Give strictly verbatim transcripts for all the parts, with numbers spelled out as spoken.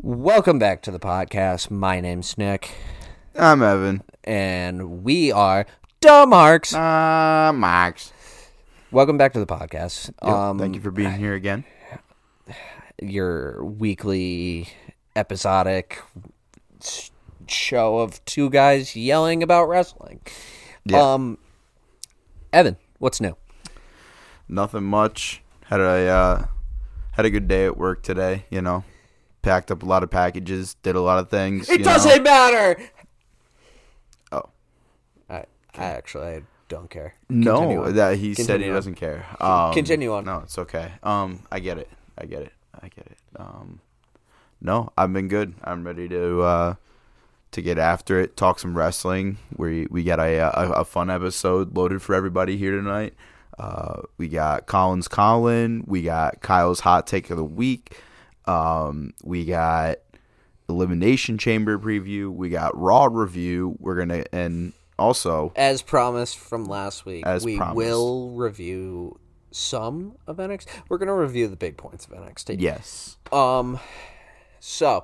Welcome back to the podcast. My name's Nick. I'm Evan. And we are Da Marks. Uh, Max. Welcome back to the podcast. Yep, um, thank you for being here again. Your weekly episodic show of two guys yelling about wrestling. Yeah. Um, Evan, what's new? Nothing much. Had a uh, had a good day at work today, you know. Packed up a lot of packages, did a lot of things. It you doesn't know. matter. Oh. I, I actually I don't care. No, Continue on. that he said Continue he on. doesn't care. Um, Continue on. No, it's okay. Um, I get it. I get it. I get it. Um, no, I've been good. I'm ready to uh, to get after it. Talk some wrestling. We we got a, a a fun episode loaded for everybody here tonight. Uh, we got Colin's Colin. We got Kyle's hot take of the week. Um, we got Elimination Chamber preview. We got Raw review. We're gonna and also As promised from last week, As we promised. will review some of N X T. We're going to review the big points of N X T. yes. Um, so,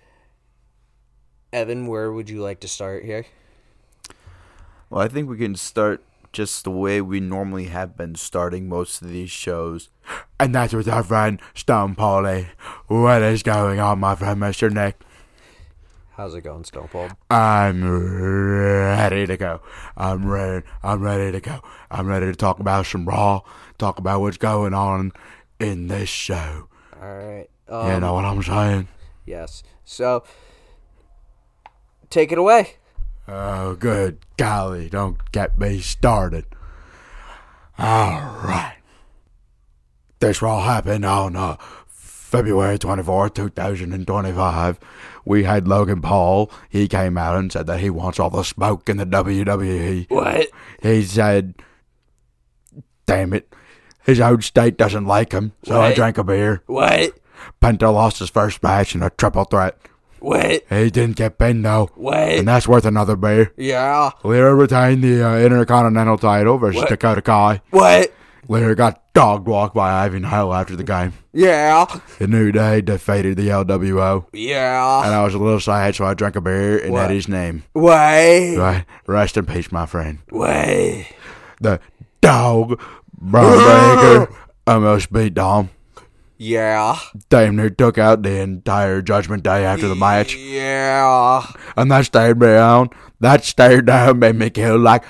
Evan, where would you like to start here? Well, I think we can start just the way we normally have been starting most of these shows. And that's with our friend Stone Paulie. What is going on, my friend, Mister Nick? How's it going, Stone Cold? I'm ready to go. I'm ready. I'm ready to go. I'm ready to talk about some Raw. Talk about what's going on in this show. All right. Um, You know what I'm saying? Yes. So, take it away. Oh, good golly, don't get me started. All right. This all happened on uh, February twenty-fourth, twenty twenty-five. We had Logan Paul. He came out and said that he wants all the smoke in the W W E. What? He said, damn it, his own state doesn't like him, so I What? drank a beer. What? Penta lost his first match in a triple threat. What? He didn't get pinned, though, What? and that's worth another beer. Yeah. Lyra retained the uh, Intercontinental title versus What? Dakota Kai. What? Lyra got dog walked by Ivy Nile after the game. Yeah. The New Day defeated the L W O. Yeah. And I was a little sad, so I drank a beer in What? Eddie's name. What? Right? Rest in peace, my friend. What? The dog, Braun Breaker, almost beat Dom. Yeah. Damn near took out the entire Judgment Day after the match. Yeah. And that stared me down. That stared down made me kill like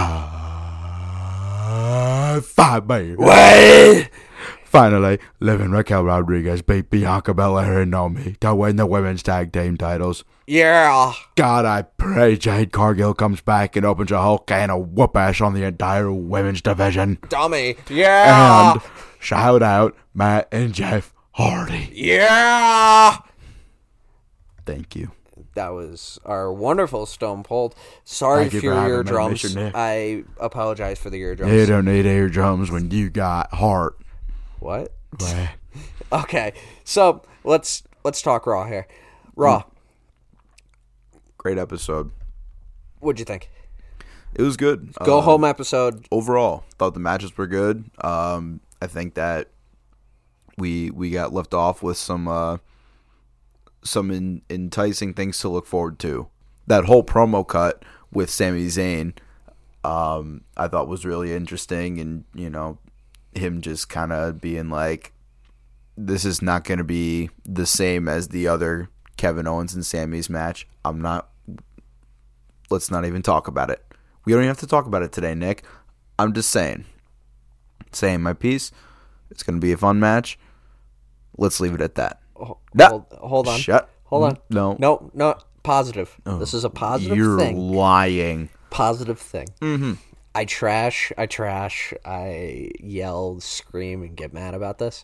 five, five bears. What? Finally, Liv and Raquel Rodriguez beat Bianca Belair and Naomi to win the women's tag team titles. Yeah. God, I pray Jade Cargill comes back and opens a whole can of whoop ass on the entire women's division. Dummy. Yeah. And shout out Matt and Jeff Hardy. Yeah. Thank you. That was our wonderful Stone Cold. Sorry Thank you for for your having me, eardrums. Mister Nick. I apologize for the eardrums. You don't need eardrums when you got heart. What? Right. Okay, so let's let's talk Raw here. Raw, Great episode. what'd you think? It was good. Go Um, home episode. Overall, thought the matches were good. Um, I think that we we got left off with some uh, some in, enticing things to look forward to. That whole promo cut with Sami Zayn, um, I thought was really interesting, and you know, him just kind of being like, "This is not going to be the same as the other Kevin Owens and Sami's match." I'm not. Let's not even talk about it. We don't even have to talk about it today, Nick. I'm just saying. Saying my piece. It's going to be a fun match. Let's leave it at that. Hold, No. hold on. Shut. Hold on. No. No, no. Positive. this is a positive You're thing. lying. Positive thing. Mm-hmm. I trash, I trash, I yell, scream, and get mad about this.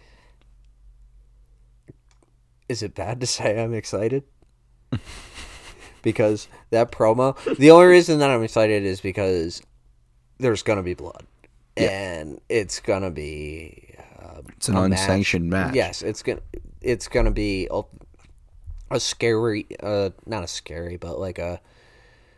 Is it bad to say I'm excited? Because that promo, the only reason that I'm excited is because there's going to be blood. Yeah. And it's going to be... Uh, It's an a unsanctioned match. Yes, it's going to it's gonna be a, a scary, uh, not a scary, but like a...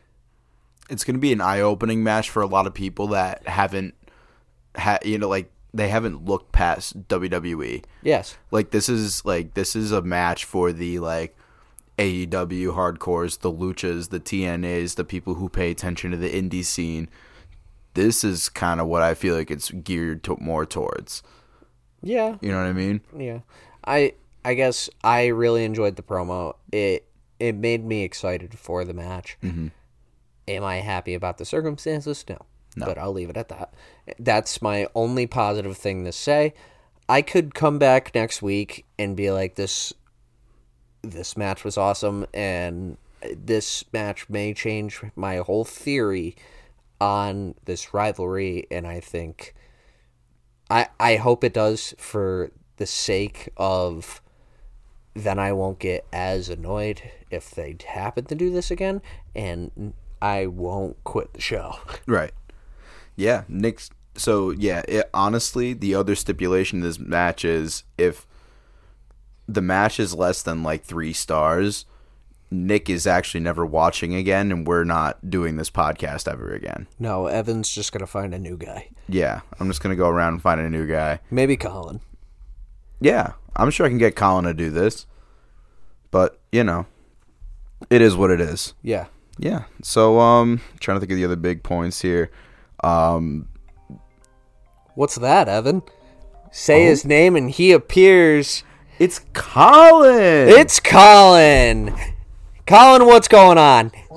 It's going to be an eye-opening match for a lot of people that haven't, ha- you know, like, they haven't looked past W W E. Yes. Like this is like this is a match for the like A E W hardcores, the luchas, the T N As, the people who pay attention to the indie scene. This is kind of what I feel like it's geared to more towards. Yeah. You know what I mean? Yeah. I I guess I really enjoyed the promo. It it made me excited for the match. Mm-hmm. Am I happy about the circumstances? No. No. But I'll leave it at that. That's my only positive thing to say. I could come back next week and be like, this this match was awesome, and this match may change my whole theory on this rivalry, and I think I I hope it does for the sake of then I won't get as annoyed if they happen to do this again, and I won't quit the show. Right. Yeah, Nick's so yeah, it, honestly, the other stipulation of this match is if the match is less than like three stars, Nick is actually never watching again, and we're not doing this podcast ever again. No, Evan's just gonna find a new guy. Yeah, I'm just gonna go around and find a new guy. Maybe Colin. Yeah, I'm sure I can get Colin to do this, but you know, it is what it is. Yeah. Yeah. So, um, trying to think of the other big points here. Um, What's that, Evan? Say Oh. his name and he appears. it's Colin. It's Colin. Colin, what's going on? I'd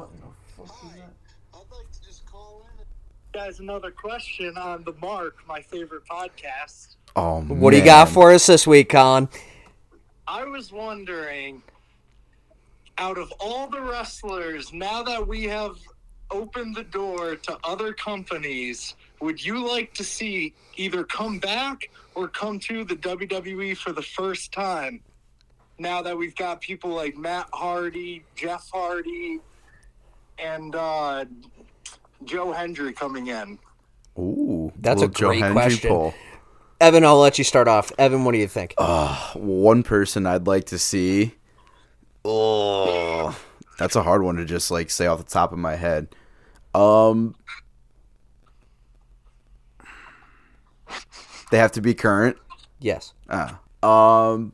like to just call in. Guys, another question on The Mark, my favorite podcast. oh, What do you got for us this week, Colin? I was wondering, out of all the wrestlers, now that we have opened the door to other companies, would you like to see either come back or come to the W W E for the first time? Now that we've got people like Matt Hardy, Jeff Hardy, and uh, Joe Hendry coming in. Ooh, That's a little Joe great Hendry question. pull. Evan, I'll let you start off. Evan, what do you think? Uh, one person I'd like to see. Oh, that's a hard one to just like say off the top of my head. Um, they have to be current. Yes. Ah, um,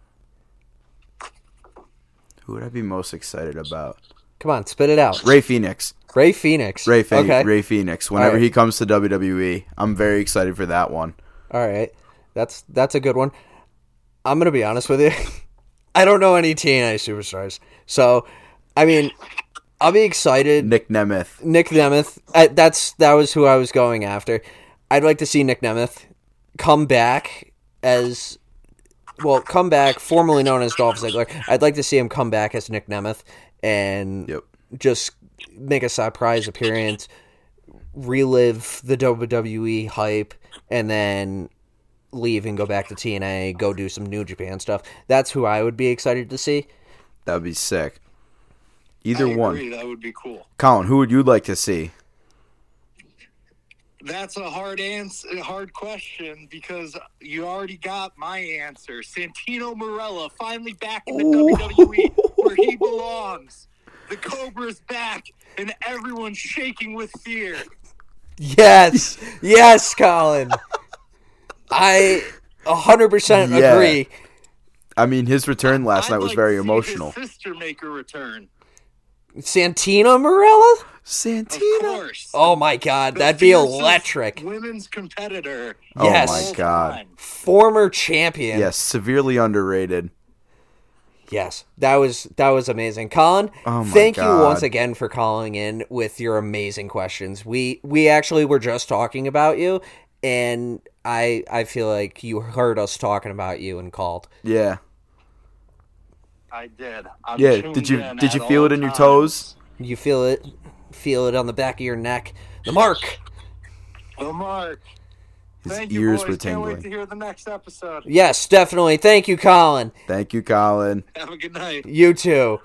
who would I be most excited about? Come on, spit it out. Ray Phoenix. Ray Phoenix. Ray, Fe- Okay. Ray Phoenix. Whenever Alright. he comes to W W E, I'm very excited for that one. All right. That's that's a good one. I'm going to be honest with you. I don't know any T N A superstars. So, I mean, I'll be excited. Nick Nemeth. Nick Nemeth. I, that's that was who I was going after. I'd like to see Nick Nemeth come back as well, come back formerly known as Dolph Ziggler. I'd like to see him come back as Nick Nemeth and Yep. just make a surprise appearance, relive the W W E hype, and then leave and go back to T N A, go do some New Japan stuff. That's who I would be excited to see. That would be sick. Either I one. agree, that would be cool. Colin, who would you like to see? That's a hard answer, a hard question because you already got my answer. Santino Marella finally back in the W W E where he belongs. The Cobra's back and everyone's shaking with fear. Yes, yes, Colin. I one hundred percent Yeah. agree. I mean, his return last I'd night was like very to see emotional. His sister make a return. Santino Marella? Of Santino. course. Oh my god, The that'd be fiercest electric. Women's competitor. Oh Yes. my all god. time. Former champion. Yes, severely underrated. Yes, that was that was amazing, Colin. Oh my thank you God. once again for calling in with your amazing questions. We we actually were just talking about you, and I I feel like you heard us talking about you and called. Yeah. I did. I'm Yeah. tuned Did you in did you at feel all it in your times. toes? You feel it, feel it on the back of your neck. The mark. Well, Mark. His Thank you, ears boys. were Can't wait to tingling. hear the next episode. Yes, definitely. Thank you, Colin. Thank you, Colin. Have a good night. You too.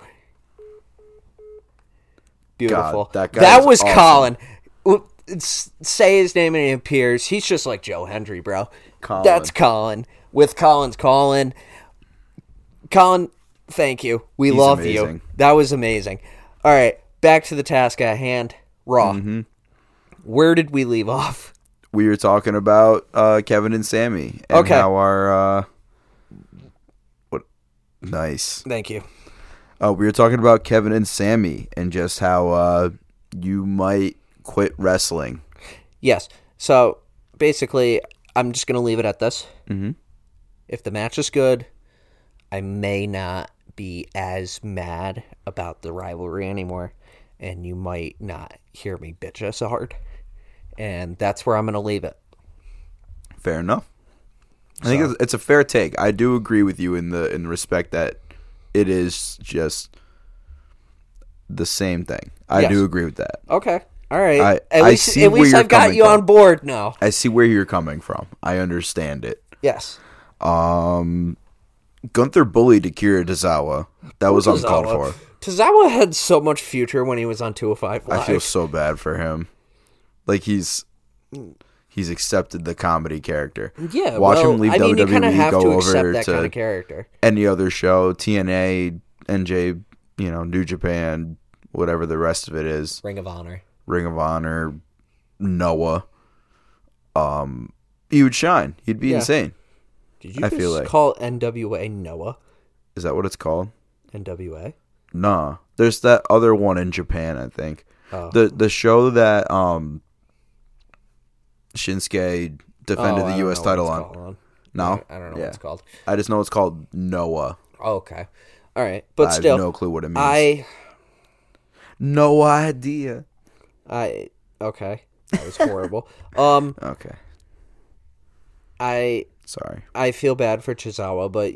Beautiful. God, that guy that is was awesome. Colin. Well, it's- say his name and he appears. He's just like Joe Hendry, bro. Colin. That's Colin. With Colin's Colin. Colin, thank you. We He's love amazing. you. That was amazing. All right, back to the task at hand. Raw. Mm-hmm. Where did we leave off? we were talking about uh, Kevin and Sammy and Okay. how our uh, what nice. Thank you. Uh, we were talking about Kevin and Sammy and just how uh, you might quit wrestling. Yes. So basically, I'm just gonna leave it at this. Mm-hmm. If the match is good, I may not be as mad about the rivalry anymore, and you might not hear me bitch as hard. And that's where I'm gonna leave it. Fair enough. I think So- it's, it's a fair take. I do agree with you in the in the respect that it is just the same thing. I Yes. do agree with that. Okay. All right. I- at I least, see at where least you're I've got coming you from. on board now. I see where you're coming from. I understand it. Yes. Um, Gunther bullied Akira Tozawa. That was uncalled Tozawa. for. Tozawa had so much future when he was on two oh five Live. I feel so bad for him. Like he's he's accepted the comedy character. yeah. Watch well, him leave I mean, you kind W W E, of have go to over accept that to kind of character. any other show, T N A, N J, you know, New Japan, whatever the rest of it is, Ring of Honor. Ring of Honor, Noah. Um, he would shine. He'd be Yeah. insane. Did you I just feel like- call N W A Noah? Is that what it's called? N W A? Nah. There's that other one in Japan, I think. Oh. The the show that um Shinsuke defended Oh, I the don't U S know title what on. it's called. No? I don't know Yeah. what it's called. I just know it's called Noah. Oh, okay. All right. But I still, have no clue what it means. I, no idea. I, okay. That was horrible. um, Okay. I, Sorry. I feel bad for Chizawa, but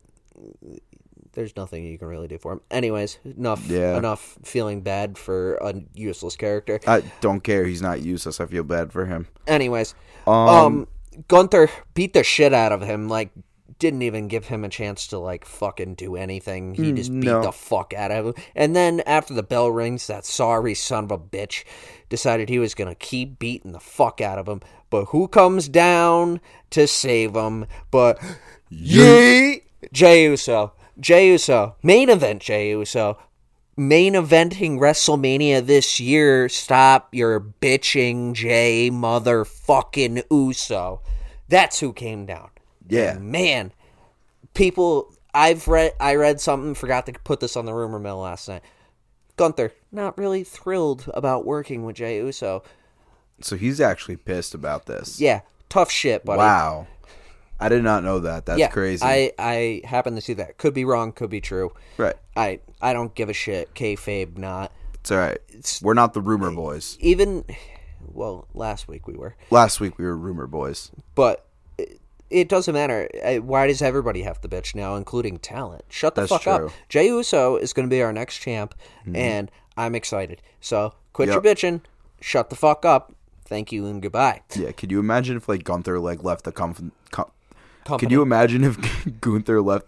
there's nothing you can really do for him. Anyways, enough, Yeah. enough feeling bad for a useless character. I don't care. He's not useless. I feel bad for him. Anyways, Um, um, Gunther beat the shit out of him. Like, didn't even give him a chance to like fucking do anything. He just beat no. the fuck out of him. And then after the bell rings, that sorry son of a bitch decided he was gonna keep beating the fuck out of him. But who comes down to save him? But Yee Jey Uso. Jey Uso. Main event Jey Uso. Main eventing WrestleMania this year. Stop your bitching, Jay motherfucking Uso. That's who came down. Yeah. And man, people, I've read, I read something, forgot to put this on the rumor mill last night. Gunther, not really thrilled about working with Jey Uso. So he's actually pissed about this. Yeah, tough shit, buddy. Wow. I did not know that. That's yeah, crazy. I, I happen to see that. Could be wrong, could be true. right. I, I don't give a shit. Kayfabe, not. It's all right. We're not the rumor boys. Even, well, last week we were. Last week we were rumor boys. But it, it doesn't matter. Uh, Why does everybody have to bitch now, including talent? Shut the That's fuck true. up. Jey Uso is going to be our next champ, and I'm excited. So quit Yep. your bitching. Shut the fuck up. Thank you and goodbye. Yeah. Could you imagine if like Gunther like left the com- com- Company. Could you imagine if Gunther left?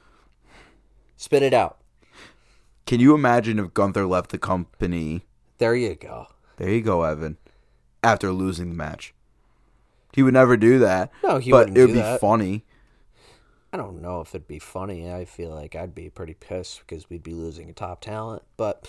Spit it out. Can you imagine if Gunther left the company? There you go. There you go, Evan. After losing the match, he would never do that. No, he but wouldn't it would do be that. funny. I don't know if it'd be funny. I feel like I'd be pretty pissed because we'd be losing a top talent. But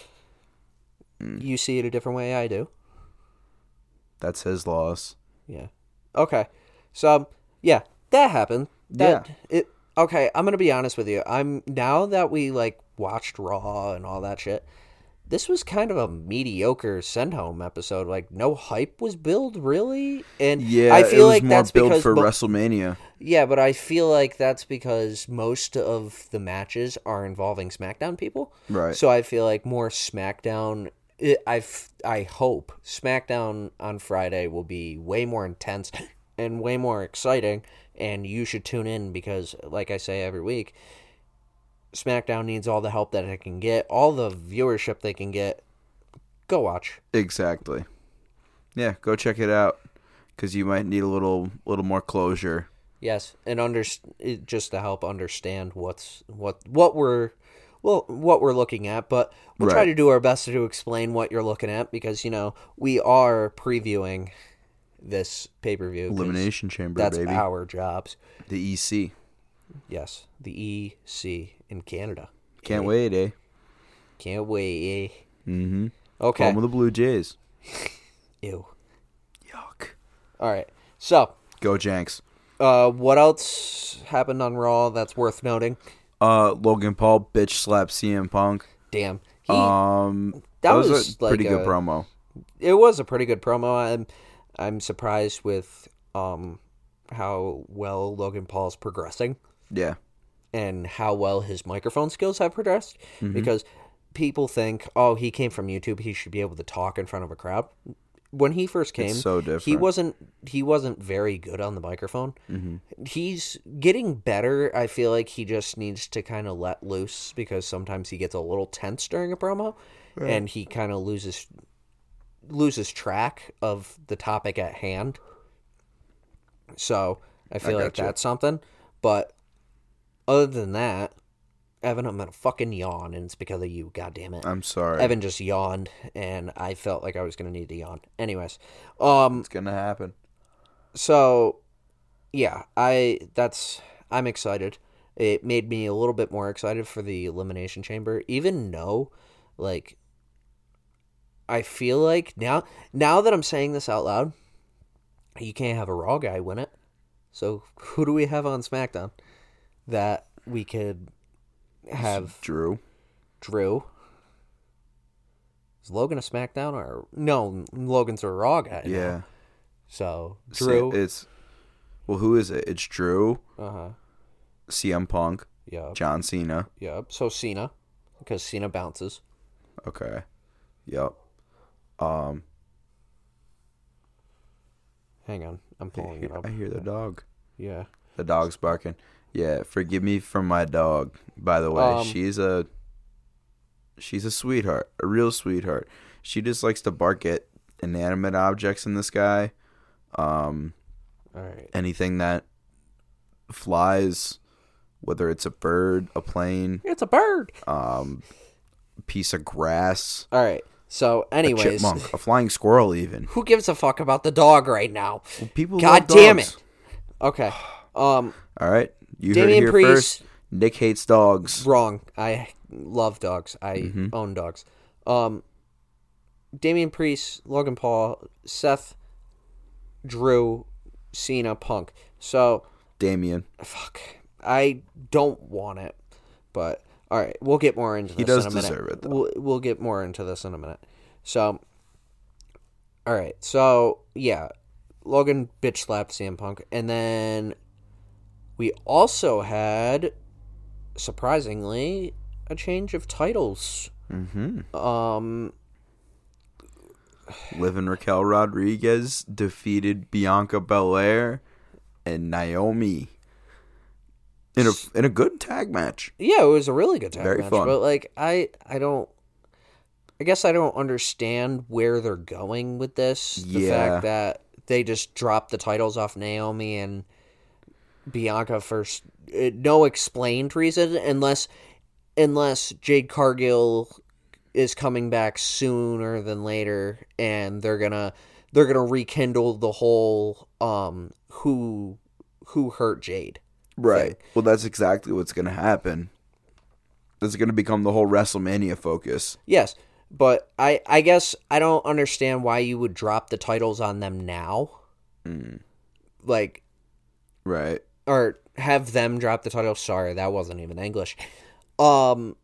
you see it a different way I do. That's his loss. Yeah. Okay. So, yeah, that happened. That, Yeah. It, okay, I'm going to be honest with you. I'm now that we, like, watched Raw and all that shit, this was kind of a mediocre send home episode. Like, no hype was built, really. And Yeah, I feel it was like more that's built because for mo- WrestleMania. Yeah, but I feel like that's because most of the matches are involving SmackDown people. Right. So I feel like more SmackDown. It, I I hope SmackDown on Friday will be way more intense and way more exciting, and you should tune in because, like I say every week, SmackDown needs all the help that it can get, all the viewership they can get. Go watch. Exactly. Yeah, go check it out because you might need a little, little more closure. Yes, and under it- just to help understand what's what what we're well what we're looking at, but we'll try Right. to do our best to explain what you're looking at because you know we are previewing this pay per view. Elimination Chamber, That's baby. our jobs. The E C. Yes, the E C in Canada. Can't Eh? wait, eh? Can't wait. Mm-hmm. Okay. Home of the Blue Jays. Ew. Yuck. All right. So, Go Janks. uh, what else happened on Raw that's worth noting? Uh, Logan Paul bitch slapped C M Punk. Damn, he Um, that that was, was a like pretty good a- promo. it was a pretty good promo. I'm I'm surprised with um how well Logan Paul's progressing Yeah. and how well his microphone skills have progressed Mm-hmm. because people think, oh, he came from YouTube, he should be able to talk in front of a crowd. When he first came, so he different. wasn't he wasn't very good on the microphone. Mm-hmm. He's getting better. I feel like he just needs to kind of let loose because sometimes he gets a little tense during a promo, and he kind of loses loses track of the topic at hand. So I feel I like gotcha. that's something. But other than that, Evan, I'm gonna fucking yawn, and it's because of you. God damn it. I'm sorry. Evan just yawned, and I felt like I was gonna need to yawn. Anyways, um, It's gonna happen. so yeah, I that's I'm excited. It made me a little bit more excited for the Elimination Chamber, even though, like, I feel like now now that I'm saying this out loud, you can't have a Raw guy win it. So who do we have on SmackDown that we could have Drew. Drew? Is Logan a SmackDown or no? Logan's a Raw guy. now. Yeah. So See, Drew. It's well, who is it? It's Drew, Uh huh. C M Punk, Yep. John Cena. Yep. So Cena, because Cena bounces. Okay. Yep. Um. Hang on, I'm pulling it up. I hear the dog. Yeah. The dog's barking. Yeah, forgive me for my dog. By the way, Um, she's a she's a sweetheart, a real sweetheart. She just likes to bark at inanimate objects in the sky. Um, All right. anything that flies, whether it's a bird, a plane, It's a bird. um, piece of grass, All right. So, a anyways, chipmunk, a flying squirrel, even. who gives a fuck about the dog right now? Well, people God love damn dogs. it. Okay. Um, All right, you heard Damian it here Priest- first. Nick hates dogs. wrong. I love dogs. I Mm-hmm. own dogs. Um, Damian Priest, Logan Paul, Seth, Drew, Cena, Punk. So, Damien. fuck. I don't want it, but all right, we'll get more into this He does in a minute. deserve it, though. We'll we'll get more into this in a minute. So, all right, so yeah, Logan bitch slapped C M Punk, and then we also had, surprisingly, a change of titles. Mm-hmm. Um, Liv and Raquel Rodriguez defeated Bianca Belair and Naomi in a in a good tag match. yeah, it was a really good tag Very match, fun. but like I I don't. I guess I don't understand where they're going with this. The Yeah. fact that they just dropped the titles off Naomi and Bianca first, uh, no explained reason, unless unless Jade Cargill is coming back sooner than later, and they're gonna they're gonna rekindle the whole um who who hurt Jade. Right. Well, that's exactly what's going to happen. That's going to become the whole WrestleMania focus. Yes, but I I guess I don't understand why you would drop the titles on them now. Mm. Like, Right. or have them drop the title. Sorry, that wasn't even English. Um,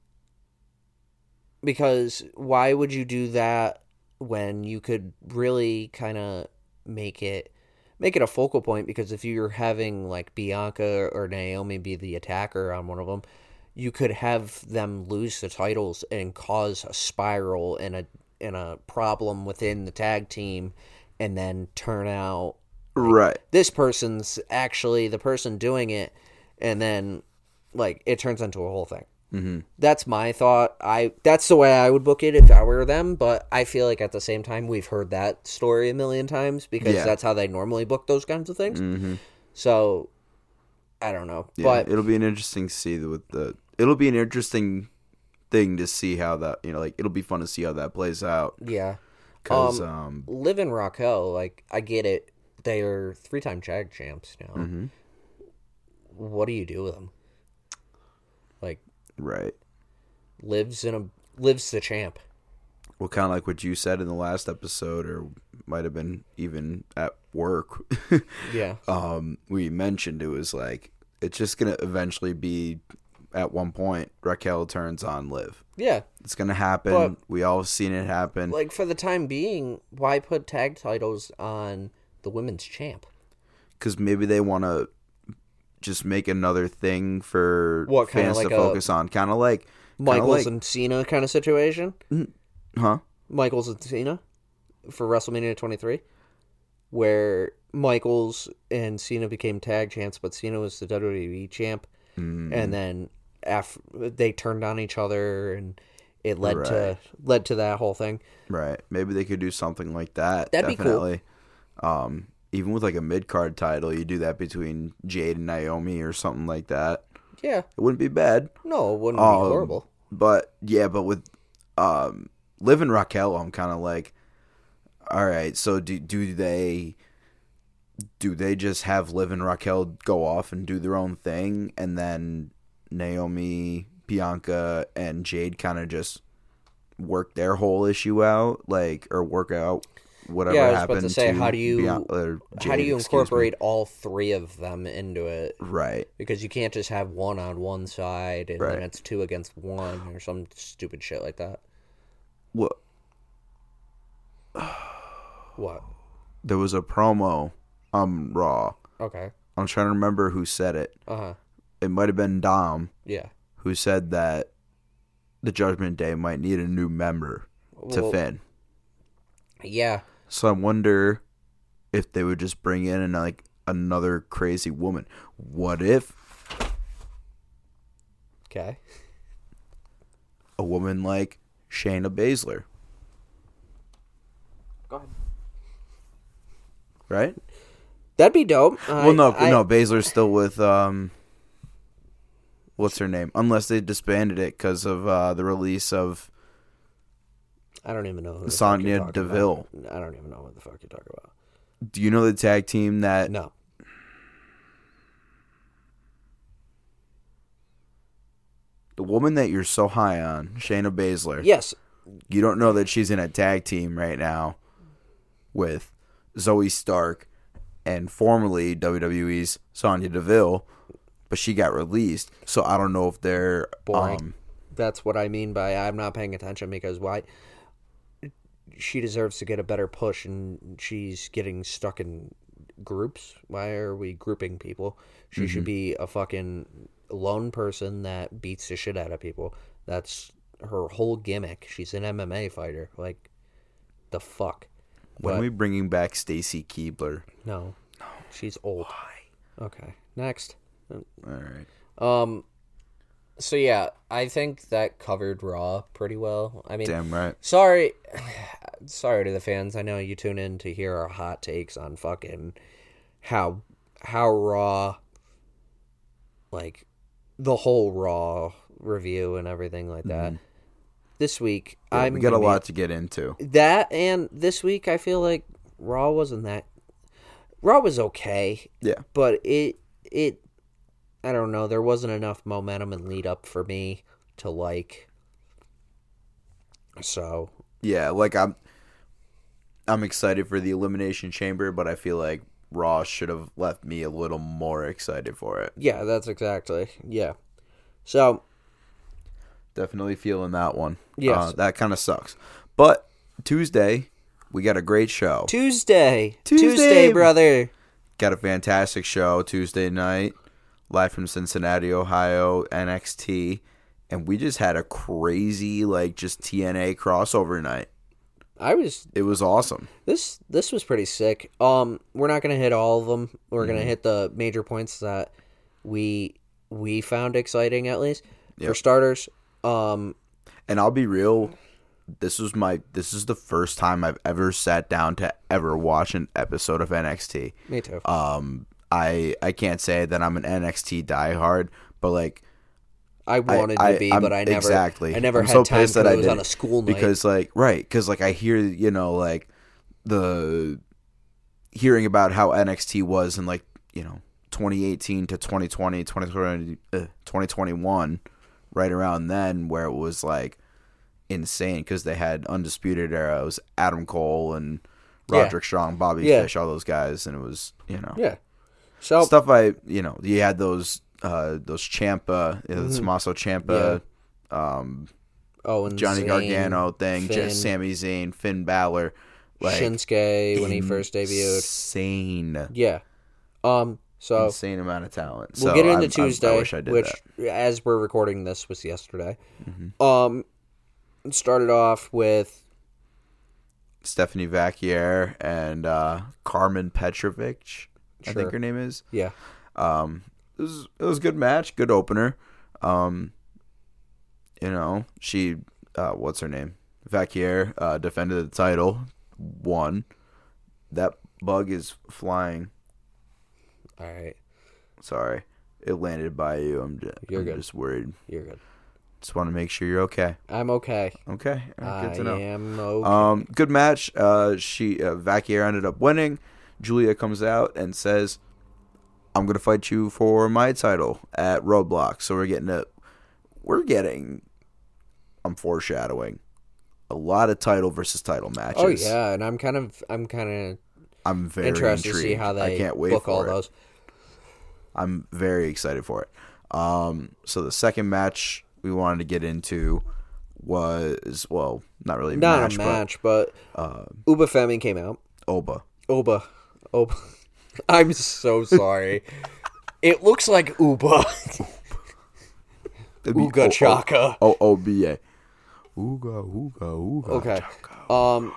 because why would you do that when you could really kind of make it make it a focal point? Because if you're having like Bianca or Naomi be the attacker on one of them, you could have them lose the titles and cause a spiral and a and a problem within the tag team, and then turn out Right. this person's actually the person doing it, and then like it turns into a whole thing. Mm-hmm. That's my thought. I that's the way I would book it if I were them, but I feel like at the same time we've heard that story a million times because Yeah. that's how they normally book those kinds of things. Mm-hmm. So I don't know. Yeah, but it'll be an interesting to see the, with the. It'll be an interesting thing to see how that you know like it'll be fun to see how that plays out yeah. because Um, um, Liv and Raquel, like I get it. They are three time tag champs now. mhm. What do you do with them? Like right. Liv's in a Liv's the champ. Well, kind of like what you said in the last episode, or might have been even at work. Yeah. um, we mentioned it was like it's just gonna eventually be at one point Raquel turns on Liv. Yeah. It's gonna happen. But, we all seen it happen. Like, for the time being, why put tag titles on the women's champ? Because maybe they want to just make another thing for What, kinda fans like to a focus on. Kind of like kinda Michaels like, and Cena kind of situation? huh? Michaels and Cena for WrestleMania twenty-three, where Michaels and Cena became tag champs, but Cena was the W W E champ, Mm. and then after they turned on each other, and it led Right. to led to that whole thing. Right. Maybe they could do something like that. That'd be cool. definitely. Um, even with like a mid card title, you do that between Jade and Naomi or something like that. Yeah, It wouldn't be bad. no, it wouldn't Um, be horrible. But yeah, but with um, Liv and Raquel, I'm kind of like, all right. So do do they do they just have Liv and Raquel go off and do their own thing, and then Naomi, Bianca, and Jade kind of just work their whole issue out, like or work out whatever Yeah, I was happened about to say, how do you Bian- or how do Jade, you excuse me. incorporate all three of them into it? Right. Because you can't just have one on one side and Right. then it's two against one or some stupid shit like that. What? What? There was a promo on Raw. Okay. I'm trying to remember who said it. Uh huh. It might have been Dom Yeah. who said that the Judgment Day might need a new member to Well, Finn. Yeah. So I wonder if they would just bring in an, like another crazy woman. What if Okay. a woman like Shayna Baszler, Go ahead. right? That'd be dope. well, no, I, no, Baszler's still with um, what's her name? Unless they disbanded it because of uh, the release of I don't even know who the Sonya fuck you're talking Deville. about. I don't even know what the fuck you're talking about. Do you know the tag team that? No. The woman that you're so high on, Shayna Baszler. Yes. You don't know that she's in a tag team right now with Zoe Stark and formerly W W E's Sonya Deville, but she got released. So I don't know if they're Boring. um That's what I mean by I'm not paying attention because why? She deserves to get a better push and she's getting stuck in groups. Why are we grouping people? She should be a fucking lone person that beats the shit out of people. That's her whole gimmick. She's an M M A fighter. Like, the fuck? when But- are we bringing back Stacy Keibler? No. No. She's old. Why? Okay. Next. All right. Um. So yeah, I think that covered Raw pretty well. I mean, Damn right. sorry, sorry to the fans. I know you tune in to hear our hot takes on fucking how how Raw, like the whole Raw review and everything like that. This week, Yeah, I'm we got a gonna be- lot to get into. that, and this week I feel like Raw wasn't that. Raw was okay, Yeah. but it it I don't know. There wasn't enough momentum and lead up for me to like. So Yeah, like I'm I'm excited for the Elimination Chamber, but I feel like Raw should have left me a little more excited for it. yeah, that's exactly yeah. So Definitely feeling that one. Yes. Uh, that kind of sucks. But Tuesday, we got a great show. Tuesday, Tuesday. Tuesday, brother. Got a fantastic show Tuesday night, live from Cincinnati, Ohio, N X T. And we just had a crazy, like, just T N A crossover night. I was It was awesome. this this was pretty sick. Um, we're not gonna hit all of them. We're gonna hit the major points that we we found exciting at least. For Yep. starters, um, And I'll be real, this was my this is the first time I've ever sat down to ever watch an episode of N X T. me too. Um I I can't say that I'm an N X T diehard, but like I wanted I, to be, I'm- but I never exactly. I never I'm had so time pissed because that I it was did on it. a school night. Because like right, because like I hear you know like the hearing about how N X T was in like you know twenty eighteen to twenty twenty, twenty twenty, uh, twenty twenty-one, right around then where it was like insane because they had Undisputed Era, it was Adam Cole and Roderick Strong, Bobby Yeah. Fish, all those guys, and it was, you know, Yeah. So stuff I, you know, you had those uh, those Ciampa, you know, the Tommaso Ciampa, um, Owen, Johnny Zayn, Gargano thing, Finn, just Sami Zayn, Finn Balor, like Shinsuke when he first debuted. insane, Yeah. Um. So insane amount of talent. we'll so get into I'm- I'm- Tuesday, I wish I did which, that. as we're recording this, was yesterday. Mm-hmm. Um. It started off with Stephanie Vacquier and uh, Carmen Petrovic, I Sure. think her name is. yeah. Um, it was it was a good match, good opener. Um, you know, she, uh, what's her name? Vacquier uh, defended the title, won. That bug is flying. All right. Sorry, it landed by you. I'm just, You're I'm good. just worried. You're good. Just want to make sure you're okay. I'm okay. Okay, All right, good to know. I am okay. Um, good match. Uh, she uh, Vacquier ended up winning. Julia comes out and says, "I'm gonna fight you for my title at Roadblock." So we're getting a, we're getting, I'm foreshadowing, a lot of title versus title matches. oh yeah, and I'm kind of I'm kind of I'm very interested intrigued. to see how they I can't wait book for all it. those. I'm very excited for it. Um, so the second match we wanted to get into was, well, not really a Not match, a match, but, uh, Uba Femi came out. but Oba. Oba, Oba. I'm so sorry. It looks like Uba. It'd be Ooga O- chaka. O O B A. Ooga ooga ooga. Okay. chaka. Um.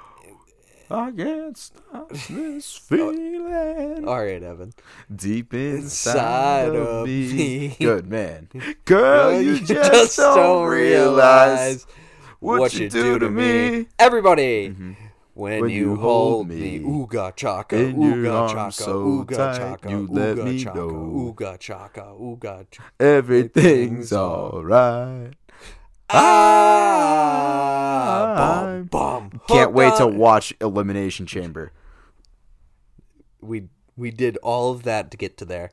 I can't stop this feeling All right, Evan. deep Inside inside of of me. me. Good man, girl, you just, don't realize what, you do to me. Everybody, when, When you, you hold hold me, me ooga chaka, in your ooga arms chaka, so ooga tight, chaka, you let ooga me chaka, know. ooga chaka, ooga chaka. Everything's alright. Ah, bum, bum. Can't Hooked wait to on- watch Elimination Chamber. We we did all of that to get to there.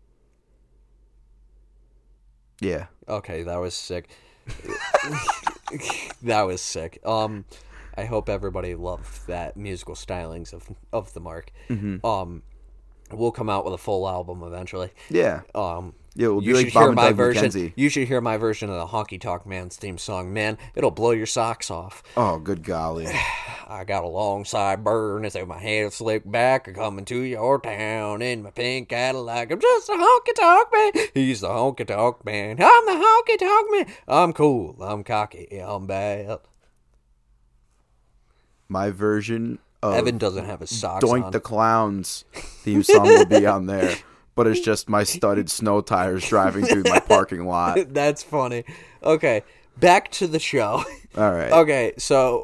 Yeah. Okay, that was sick. That was sick. Um, I hope everybody loved that musical stylings of of the Mark. Mm-hmm. Um, we'll come out with a full album eventually. Yeah. Um, Yeah, we'll be you like should Bob hear and my Doug version. McKenzie. You should hear my version of the Honky Tonk Man's theme song. Man, it'll blow your socks off. Oh, good golly. I got a long sideburn as if my hair slicked back. I'm coming to your town in my pink Cadillac. I'm just a honky tonk man. He's the honky tonk man. I'm the honky tonk man. I'm cool. I'm cocky. I'm bad. My version of Evan doesn't have his socks Doink on. the Clown's theme song will be on there, but it's just my studded snow tires driving through my parking lot. That's funny. Okay, back to the show. All right. Okay, so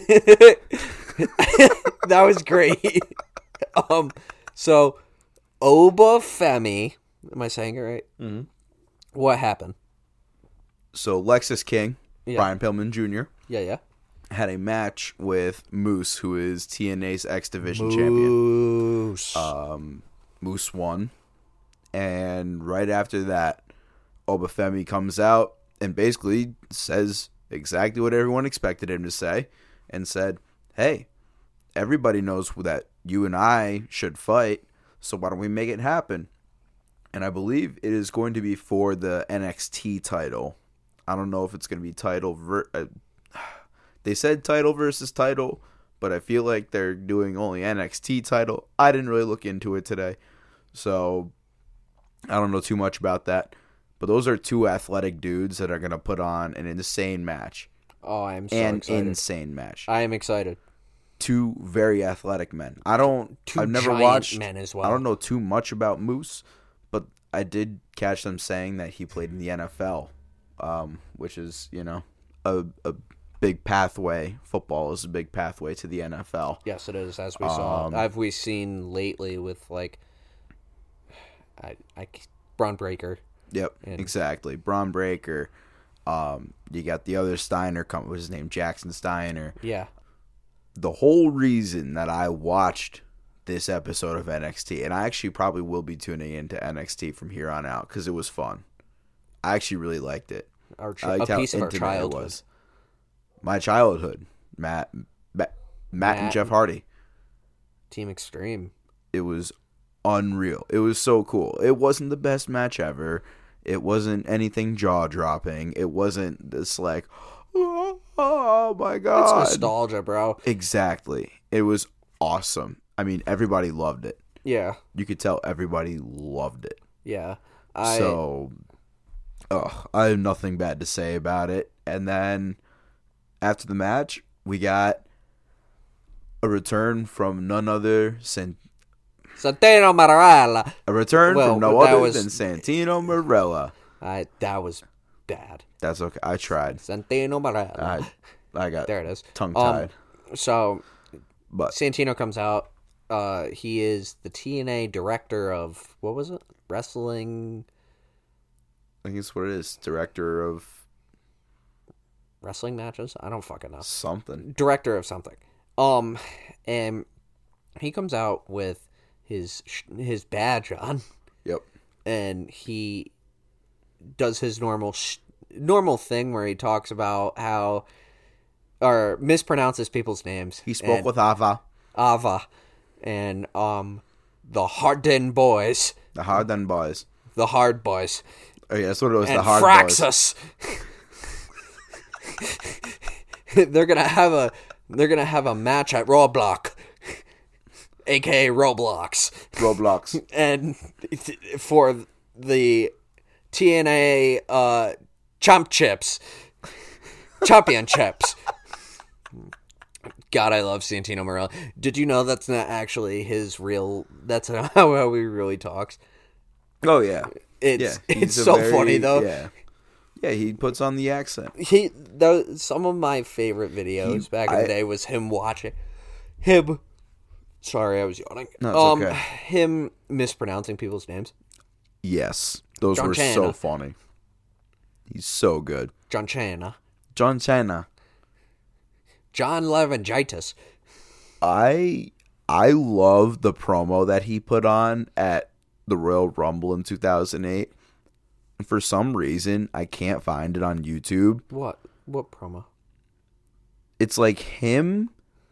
that was great. um, so Oba Femi, am I saying it right? Mm-hmm. What happened? So Lexus King, Yeah. Brian Pillman Junior, Yeah, yeah. had a match with Moose, who is T N A's X Division champion. Moose. Um, Moose won, and right after that, Obafemi comes out and basically says exactly what everyone expected him to say, and said, "Hey, everybody knows that you and I should fight, so why don't we make it happen?" And I believe it is going to be for the N X T title. I don't know if it's going to be title. Ver- uh, they said title versus title, but I feel like they're doing only N X T title. I didn't really look into it today, so I don't know too much about that. But those are two athletic dudes that are going to put on an insane match. Oh, I am so An excited. insane match. I am excited. Two very athletic men. I don't. Two I've never giant watched. men as well. I don't know too much about Moose, but I did catch them saying that he played in the N F L, um, which is you know a a big pathway. Football is a big pathway to the N F L. Yes, it is, as we saw. Um, Have we seen lately with, like, I, I, Braun Breaker. Yep, And- exactly. Braun Breaker. Um, you got the other Steiner. Come, what's his name? Jackson Steiner. Yeah. The whole reason that I watched this episode of N X T, and I actually probably will be tuning into N X T from here on out because it was fun. I actually really liked it. Our ch- I liked a how piece of our intimate it childhood. was. My childhood. Matt, Matt, Matt and Matt. Jeff Hardy. Team Extreme. It was unreal. It was so cool. It wasn't the best match ever. It wasn't anything jaw-dropping. It wasn't this like, oh, oh my god. It's nostalgia, bro. Exactly. It was awesome. I mean, everybody loved it. Yeah. You could tell everybody loved it. Yeah. I, So, ugh, I have nothing bad to say about it. And then after the match, we got a return from none other than Santino Marella. a return Well, from no that other was- than Santino Marella. I that was bad. That's okay. I tried. Santino Marella. I I got there it is. tongue tied. Um, so but Santino comes out. Uh, he is the T N A director of what was it? Wrestling, I think it's what it is. Director of wrestling matches. I don't fucking know. something. Director of something. Um, and he comes out with his his badge on, Yep. and he does his normal sh- normal thing where he talks about how or mispronounces people's names. He spoke and with Ava, Ava and um the Harden boys, the Harden boys. the Hard boys, Oh yeah, that's what it was. and the Hard boys. Fraxus. they're gonna have a they're gonna have a match at Roblox, aka Roblox, Roblox. and for the T N A uh, Championships, Championships. God, I love Santino Marella. Did you know that's not actually his real? That's how, how he really talks. Oh yeah. It's Yeah, it's he's a so very- funny though. Yeah, yeah, he puts on the accent. He those, some of my favorite videos He- back in I- the day was him watching him. Sorry, I was yawning. No, it's um, okay. Him mispronouncing people's names. Yes, those John were Cena. so funny. He's so good. John Chana, John Cena. John Levangitis. I I love the promo that he put on at the Royal Rumble in two thousand eight. For some reason, I can't find it on YouTube. What what promo? It's like him.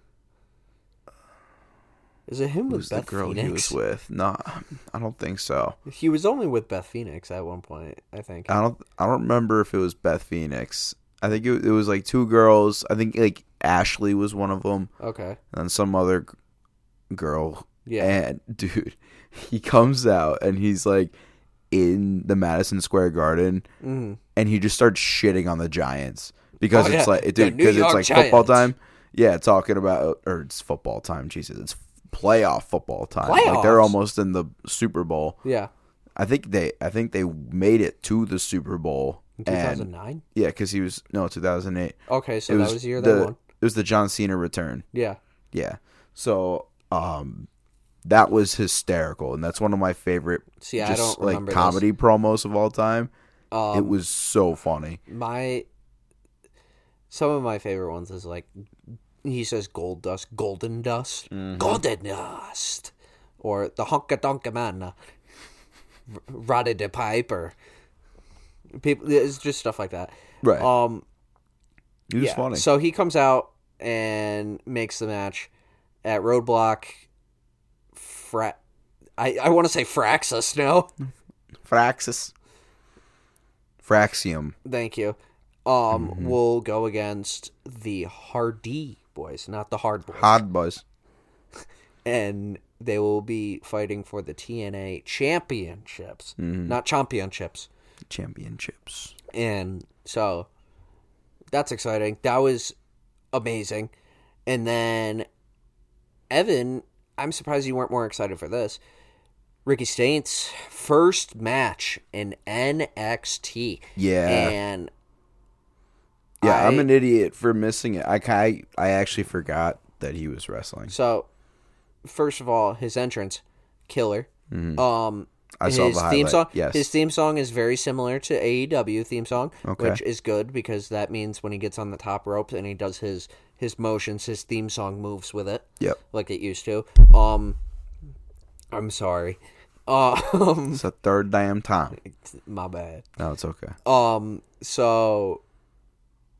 Is it him with Who's the Beth girl Phoenix? he was with? No, I don't think so. He was only with Beth Phoenix at one point, I think. I don't. I don't remember if it was Beth Phoenix. I think it, it was like two girls. I think like Ashley was one of them, Okay. and some other g- girl. Yeah. And dude, he comes out and he's like in the Madison Square Garden, Mm. and he just starts shitting on the Giants because Oh, it's yeah. like, The dude, New because it's York like football Giants. time. Yeah, talking about or it's football time. Jesus, it's playoff football time. Like Playoffs? they're almost in the Super Bowl. Yeah. I think they. I think they made it to the Super Bowl. In two thousand nine? And, yeah, because he was no two thousand eight. Okay, so It that was the year the, they won. It was the John Cena return. Yeah. Yeah. So um, that was hysterical, and that's one of my favorite. See, I just don't like remember comedy promos of all time. Um, It was so funny. my some of my favorite ones is like he says gold dust, golden dust, Mm-hmm. golden dust, or the honka tonka man, uh, R- Roddy de Piper. People, it's just stuff like that. Right. Um. He was yeah. funny. So he comes out and makes the match at Roadblock. Fra- I I want to say Fraxus. No, Fraxis. Fraxium. thank you. Um, Mm-hmm. will go against the Hardy Boys, not the Hard Boys, Hard Buzz. and they will be fighting for the T N A championships, Mm-hmm. not championships. Championships. And so that's exciting. That was amazing. And then Evan, I'm surprised you weren't more excited for this. Ricky Stanks' first match in N X T. Yeah. And Yeah, I- I'm an idiot for missing it. I, I, I actually forgot that he was wrestling. so first of all, his entrance, killer. Um Mm-hmm. I saw his the theme highlight, song. yes. His theme song is very similar to A E W theme song, Okay. which is good because that means when he gets on the top rope and he does his his motions, his theme song moves with it, Yep. like it used to. Um, I'm sorry. Um, It's the third damn time. my bad. No, it's okay. Um, so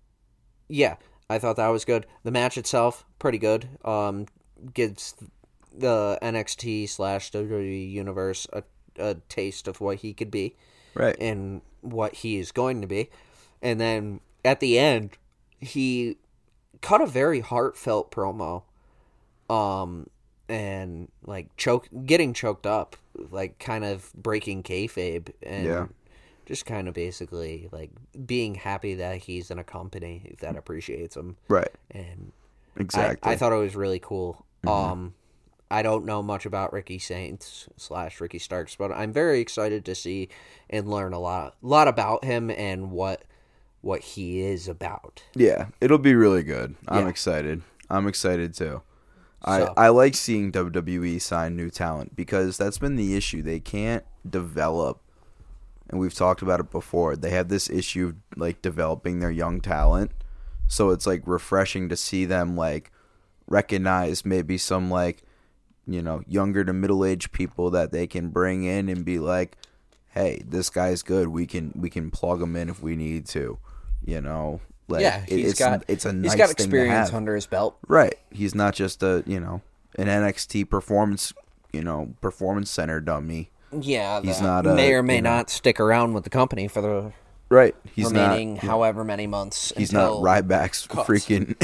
yeah, I thought that was good. The match itself, pretty good. Um, gives the N X T slash W W E universe a, a taste of what he could be. Right. And what he is going to be. And then at the end, he cut a very heartfelt promo. Um, and like choke, getting choked up, like kind of breaking kayfabe, and Yeah. just kind of basically like being happy that he's in a company that appreciates him. Right. And Exactly. I, I thought it was really cool. Mm-hmm. Um, I don't know much about Ricky Saints slash Ricky Starks, but I'm very excited to see and learn a lot, lot about him and what what he is about. Yeah, it'll be really good. I'm Yeah. excited. I'm excited too. I, So- I like seeing W W E sign new talent because that's been the issue. They can't develop, and we've talked about it before. They have this issue of like developing their young talent. So it's like refreshing to see them like recognize maybe some like, you know, younger to middle-aged people that they can bring in and be like, "Hey, this guy's good. We can we can plug him in if we need to." You know, like Yeah, it- he's it's got it's a nice he's got thing to experience have. under his belt. Right. He's not just a, you know, an N X T performance, you know, performance center dummy. Yeah, He's that not a, may or may you know- not stick around with the company for the Right. He's remaining not however many months. he's until... not Ryback's cuts. freaking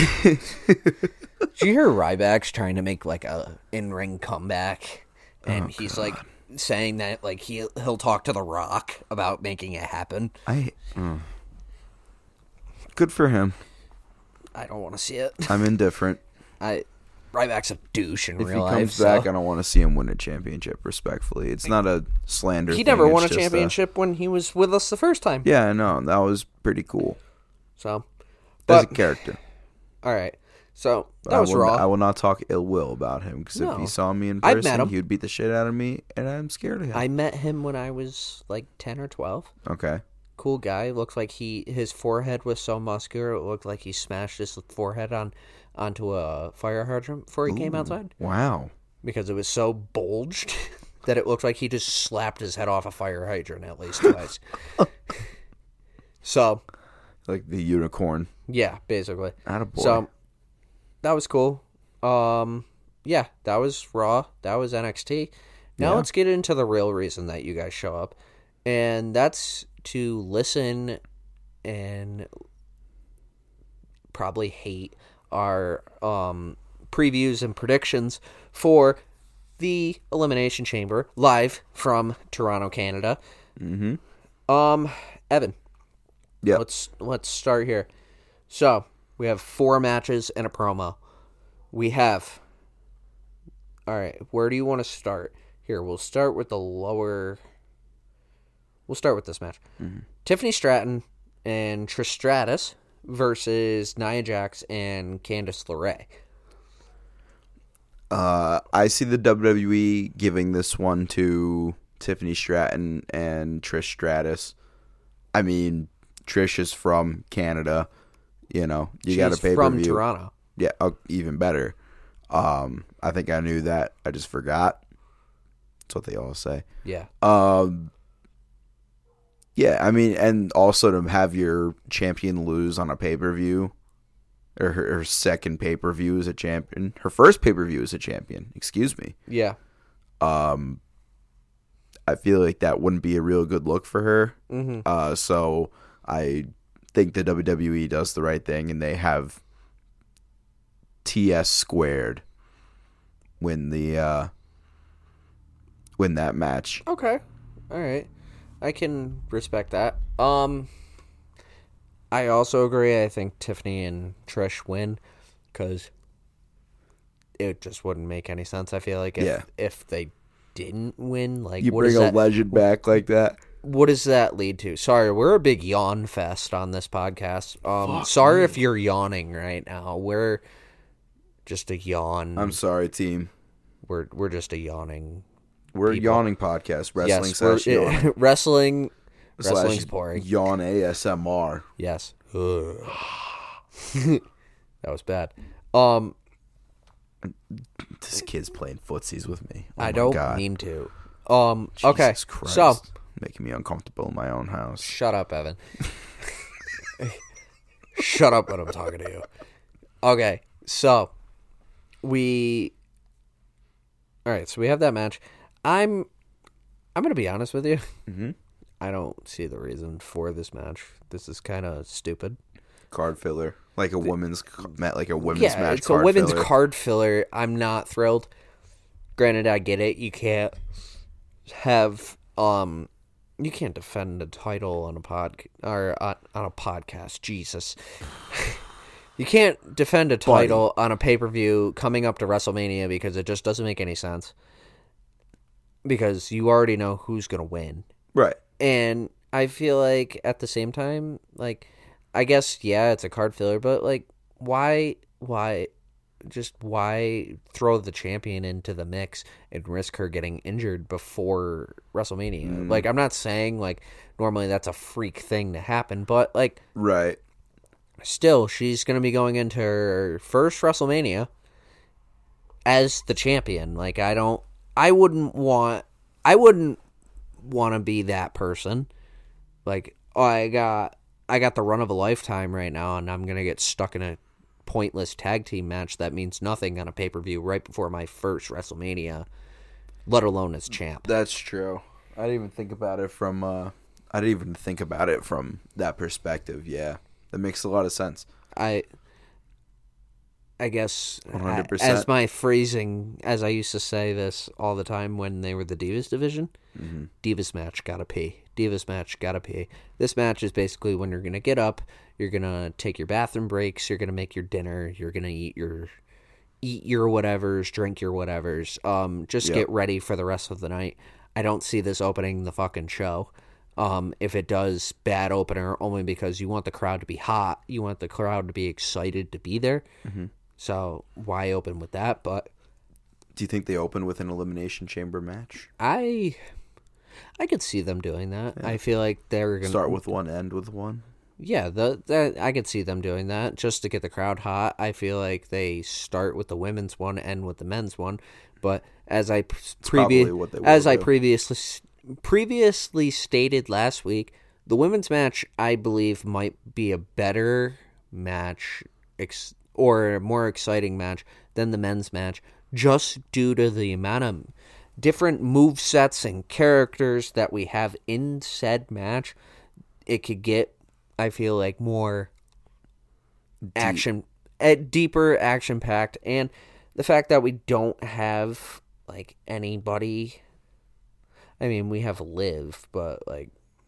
Did you hear Ryback's trying to make like a in-ring comeback, and Oh, he's like saying that like he he'll talk to The Rock about making it happen. I mm. Good for him. I don't want to see it. I'm indifferent. I Ryback's a douche in If he real comes life. back, so- I don't want to see him win a championship, respectfully. It's not a slander He thing, never won a it's just championship when he was with us the first time. Yeah, I know. That was pretty cool. So, As a but character. all right. So that I was will, Raw. I will not talk ill will about him because No. if he saw me in I've met person, him. he would beat the shit out of me, and I'm scared of him. I met him when I was like ten or twelve. Okay. Cool guy. Looked like he his forehead was so muscular. It looked like he smashed his forehead on onto a fire hydrant before he came Ooh, outside Wow. because it was so bulged that it looked like he just slapped his head off a fire hydrant at least twice. So Like the unicorn. yeah, basically. Attaboy. So that was cool. Um, yeah, that was Raw. That was N X T. Now Yeah. let's get into the real reason that you guys show up, and that's to listen and probably hate our um, previews and predictions for the Elimination Chamber live from Toronto, Canada. Mm-hmm. Um, Evan, Yeah. let's let's start here. So we have four matches and a promo. We have. All right, where do you want to start? Here, we'll start with the lower. We'll start with this match. Mm-hmm. Tiffany Stratton and Trish Stratus versus Nia Jax and Candice LeRae. Uh, I see the W W E giving this one to Tiffany Stratton and Trish Stratus. I mean, Trish is from Canada. You know, you got to She's pay per from view. Toronto. Yeah, oh, even better. Um, I think I knew that. I just forgot. That's what they all say. Yeah. Um, yeah, I mean, and also to have your champion lose on a pay per view, or her, her second pay per view as a champion, her first pay per view as a champion. Excuse me. Yeah. Um, I feel like that wouldn't be a real good look for her. Mm-hmm. Uh, so I think the W W E does the right thing, and they have T S squared win the uh, win that match. Okay. All right. I can respect that. Um, I also agree. I think Tiffany and Trish win because it just wouldn't make any sense. I feel like if Yeah. if they didn't win, like You what bring does a that legend back like that. what does that lead to? Sorry, we're a big yawn fest on this podcast. Um, Fuck sorry me. if you're yawning right now. We're just a yawn. I'm sorry, team. we're we're just a yawning. We're a People. yawning podcast. Wrestling yes, slash we're- yawning. wrestling. Slash Wrestling's boring. Yawn A S M R. Yes. Ugh. That was bad. Um, This kid's playing footsies with me. Oh I my don't God. mean to. Um, okay. Jesus Christ. So Making me uncomfortable in my own house. shut up, Evan. Shut up when I'm talking to you. Okay. So we All right, so we have that match. I'm I'm going to be honest with you. Mm-hmm. I don't see the reason for this match. This is kind of stupid. Card filler, like a women's met, like a women's Yeah, match. it's card a women's filler. card filler. I'm not thrilled. Granted, I get it. You can't have um, you can't defend a title on a pod or on, on a podcast. Jesus, you can't defend a title on a pay per view coming up to WrestleMania because it just doesn't make any sense. Because you already know who's gonna win, Right. and I feel like at the same time, like. I guess, yeah, it's a card filler, but, like, why, why, just why throw the champion into the mix and risk her getting injured before WrestleMania? Mm. Like, I'm not saying, like, normally that's a freak thing to happen, but, like, Right. still, she's going to be going into her first WrestleMania as the champion. Like, I don't, I wouldn't want, I wouldn't want to be that person. Like, oh, I got... I got the run of a lifetime right now, and I'm going to get stuck in a pointless tag team match that means nothing on a pay-per-view right before my first WrestleMania, let alone as champ. That's true. I didn't even think about it from. Uh, I didn't even think about it from that perspective. Yeah, that makes a lot of sense. I, I guess, one hundred percent. as my phrasing, as I used to say this all the time when they were the Divas division, Mm-hmm. Divas match, gotta pee. Divas match, gotta pee. This match is basically when you're gonna get up, you're gonna take your bathroom breaks, you're gonna make your dinner, you're gonna eat your eat your whatevers, drink your whatevers. Um, just Yep. get ready for the rest of the night. I don't see this opening the fucking show. Um, if it does, bad opener only because you want the crowd to be hot, you want the crowd to be excited to be there. Mm-hmm. So why open with that? But Do you think they open with an elimination chamber match? I. I could see them doing that. Yeah. I feel like they're gonna Start with one, end with one. Yeah, the, the I could see them doing that just to get the crowd hot. I feel like they start with the women's one, end with the men's one. But as I probably previ- what they will as I do. previously previously stated last week, the women's match I believe might be a better match ex- or a more exciting match than the men's match, just due to the amount of different move sets and characters that we have in said match. It could get, I feel like, more Deep. action, uh, deeper action packed, and the fact that we don't have like anybody. I mean, we have Liv, but like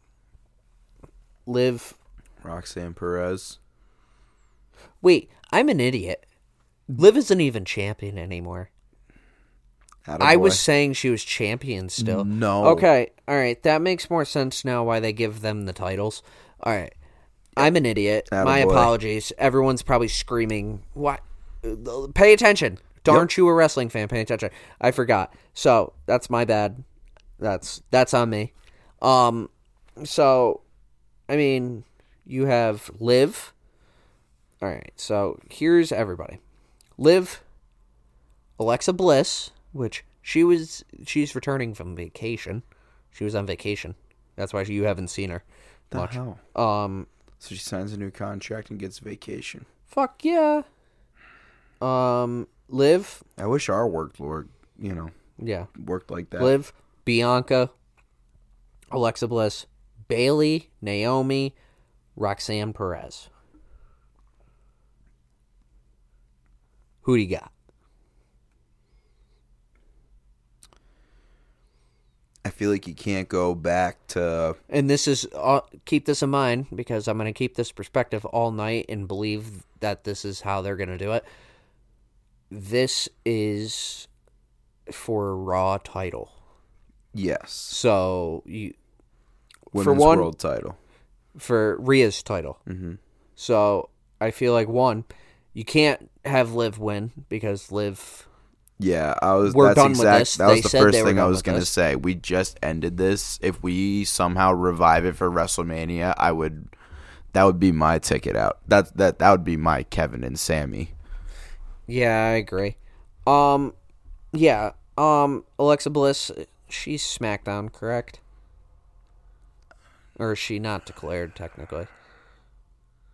Liv. Roxanne Perez. Wait, I'm an idiot. Liv isn't even champion anymore. I was saying she was champion still. No. Okay, all right. That makes more sense now why they give them the titles. All right. I'm an idiot. My Attaboy. apologies. Everyone's probably screaming, "What? Pay attention. Aren't you a wrestling fan? Pay attention." I forgot. So, that's my bad. That's that's on me. Um so I mean, you have Liv. All right. So, here's everybody. Liv, Alexa Bliss, which she was, she's returning from vacation. She was on vacation. That's why you haven't seen her The much. hell? Um, So she signs a new contract and gets vacation. fuck yeah. Um, Liv, I wish our work, Lord, you know, yeah. worked like that. Liv, Bianca, Alexa Bliss, Bailey, Naomi, Roxanne Perez. Who do you got? I feel like you can't go back to. And this is, uh, keep this in mind, because I'm going to keep this perspective all night and believe that this is how they're going to do it. This is for a Raw title. Yes. So, you Women's for one, world title. for Rhea's title. Mm-hmm. So, I feel like, one, you can't have Liv win, because Liv... Yeah, I was. We're that's done with exact, this. That was They the said first they were thing I done was with going to this. say. We just ended this. If we somehow revive it for WrestleMania, I would. That would be my ticket out. That that that would be my Kevin and Sammy. Yeah, I agree. Um, yeah, um, Alexa Bliss, she's SmackDown, correct? Or is she not declared, technically?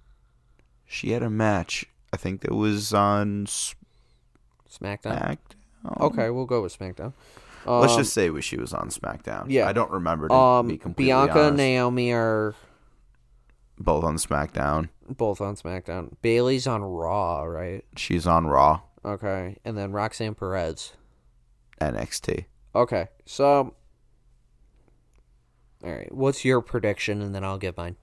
She had a match. I think that was on SmackDown? SmackDown. Okay, we'll go with SmackDown. Let's Um, just say she was on SmackDown. yeah. I don't remember to Um, be completely Bianca honest. and Naomi are Both on SmackDown. both on SmackDown. Bailey's on Raw, right? She's on Raw, Okay, and then Roxanne Perez. N X T. Okay, so all right, what's your prediction, and then I'll give mine.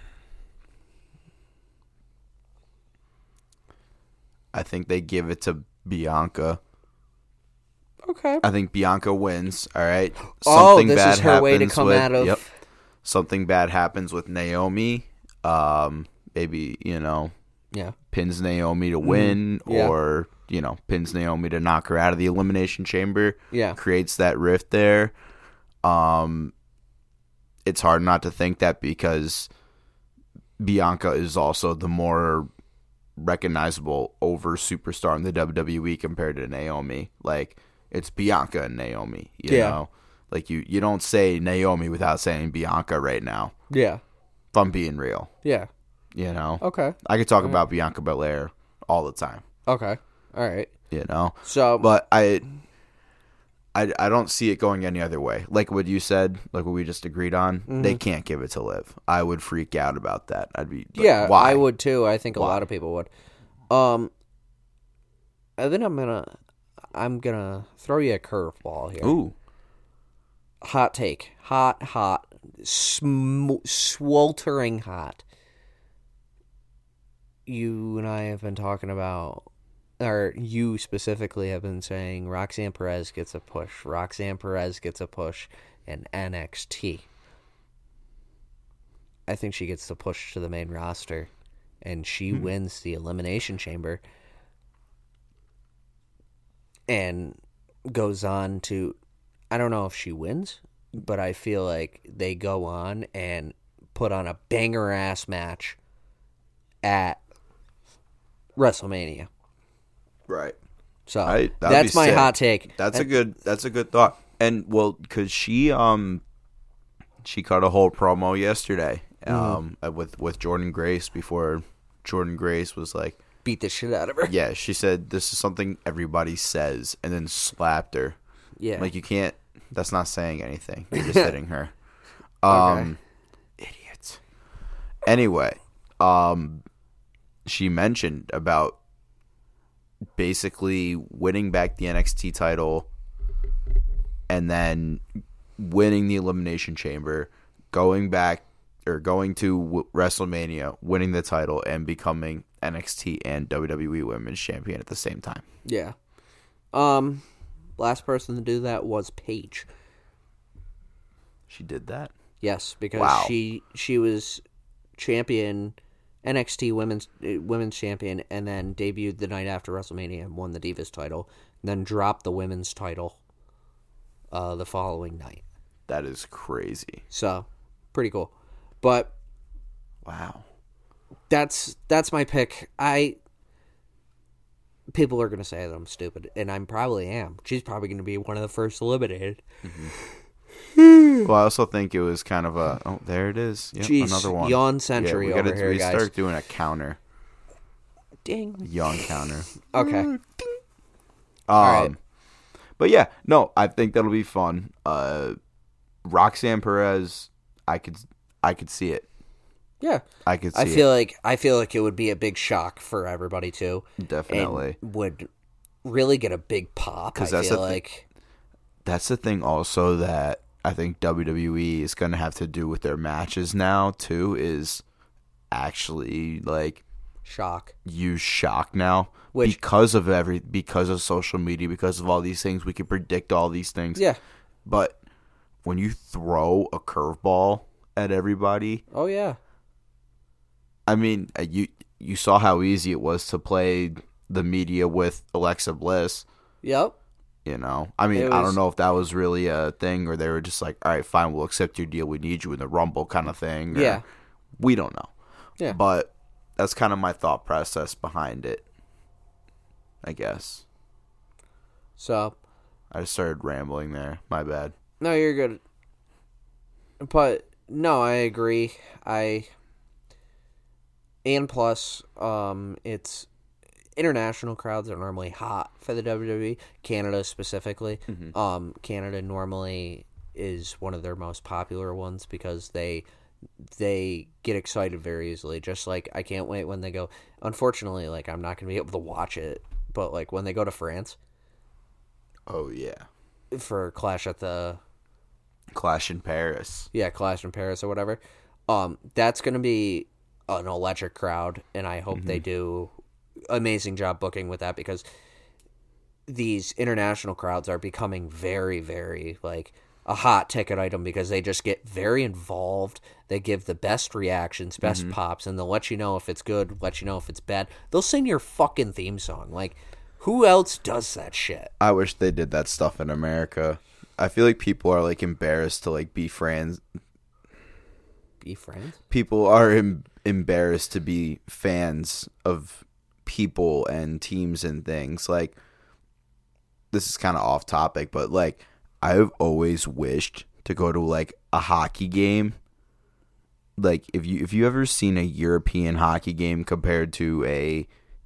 I think they give it to Bianca. Okay. I think Bianca wins. All right. Oh, Something this bad is her way to happens come with, out of. Yep. Something bad happens with Naomi. Um, maybe you know, Yeah. pins Naomi to win, Yeah. or you know, pins Naomi to knock her out of the Elimination Chamber. Yeah. Creates that rift there. Um, it's hard not to think that because Bianca is also the more recognizable over superstar in the W W E compared to Naomi. Like, it's Bianca and Naomi, you Yeah. know? Like, you, you don't say Naomi without saying Bianca right now, Yeah. if I'm being real, Yeah. you know? Okay. I could talk about Bianca Belair all the time, Okay. All right. you know? So, But I, I, I don't see it going any other way. Like what you said, like what we just agreed on, they can't give it to Liv. I would freak out about that. I'd be like, yeah, why? I would too. I think a Why? lot of people would. Um, and then I'm gonna, I'm gonna throw you a curveball here. Ooh. Hot take. Hot, hot, sm- sweltering hot. You and I have been talking about, or you specifically have been saying Roxanne Perez gets a push. Roxanne Perez gets a push in N X T. I think she gets the push to the main roster, and she Hmm. wins the Elimination Chamber and goes on to, I don't know if she wins, but I feel like they go on and put on a banger ass match at WrestleMania. Right. So Right, that'd that's be my sick. hot take. That's a And- good. That's a good thought. And well, because she um, she cut a whole promo yesterday um Mm-hmm. with with Jordan Grace before Jordan Grace was like, beat the shit out of her. yeah, she said this is something everybody says, and then slapped her. Yeah. Like you can't. That's not saying anything. You're just hitting her. Um, idiots. Anyway, um, she mentioned about basically winning back the N X T title and then winning the Elimination Chamber, going back or going to w- WrestleMania, winning the title, and becoming N X T and W W E Women's Champion at the same time. Yeah. Um, last person to do that was Paige. She did that. Yes, because Wow. she she was champion, N X T women's uh, women's champion, and then debuted the night after WrestleMania and won the Divas title, and then dropped the women's title uh, the following night. That is crazy. So, pretty cool. But Wow. that's that's my pick. I people are gonna say that I'm stupid, and I probably am. She's probably gonna be one of the first eliminated. Well, I also think it was kind of a oh, there it is. Yep, Jeez, another one. yawn century yeah, we gotta, over here, we guys. start doing a counter, Ding. yawn counter. Okay. Um, right. But yeah, no, I think that'll be fun. Uh, Roxanne Perez, I could, I could see it. Yeah. I could see I feel it. like I feel like it would be a big shock for everybody too. Definitely. And would really get a big pop. I 'Cause that's feel the thi- like That's the thing also that I think W W E is going to have to do with their matches now too is actually like shock. use shock now Which- because of every because of social media, because of all these things. We can predict all these things. Yeah. But when you throw a curveball at everybody, Oh yeah. I mean, uh, you you saw how easy it was to play the media with Alexa Bliss. Yep. You know, I mean, It I was- don't know if that was really a thing or they were just like, all right, fine, we'll accept your deal. We need you in the Rumble kind of thing. or- Yeah. We don't know. Yeah. But that's kind of my thought process behind it, I guess. So I just started rambling there. My bad. no, you're good. But no, I agree. I and plus, um, it's international crowds are normally hot for the W W E, Canada specifically. Mm-hmm. Um, Canada normally is one of their most popular ones because they they get excited very easily. Just like I can't wait when they go. Unfortunately, like I'm not gonna be able to watch it, but like when they go to France Oh yeah, for Clash at the Clash in Paris. yeah Clash in Paris or whatever, um, that's gonna be an electric crowd, and I hope mm-hmm. they do amazing job booking with that because these international crowds are becoming very, very like a hot ticket item because they just get very involved. They give the best reactions, best mm-hmm. pops, and they'll let you know if it's good, let you know if it's bad. They'll sing your fucking theme song. Like, who else does that shit? I wish they did that stuff in America. I feel like people are like embarrassed to like be friends. Be friends? People are em- embarrassed to be fans of people and teams and things. Like, this is kind of off topic, but like I've always wished to go to like a hockey game. Like if you if you ever seen a European hockey game compared to a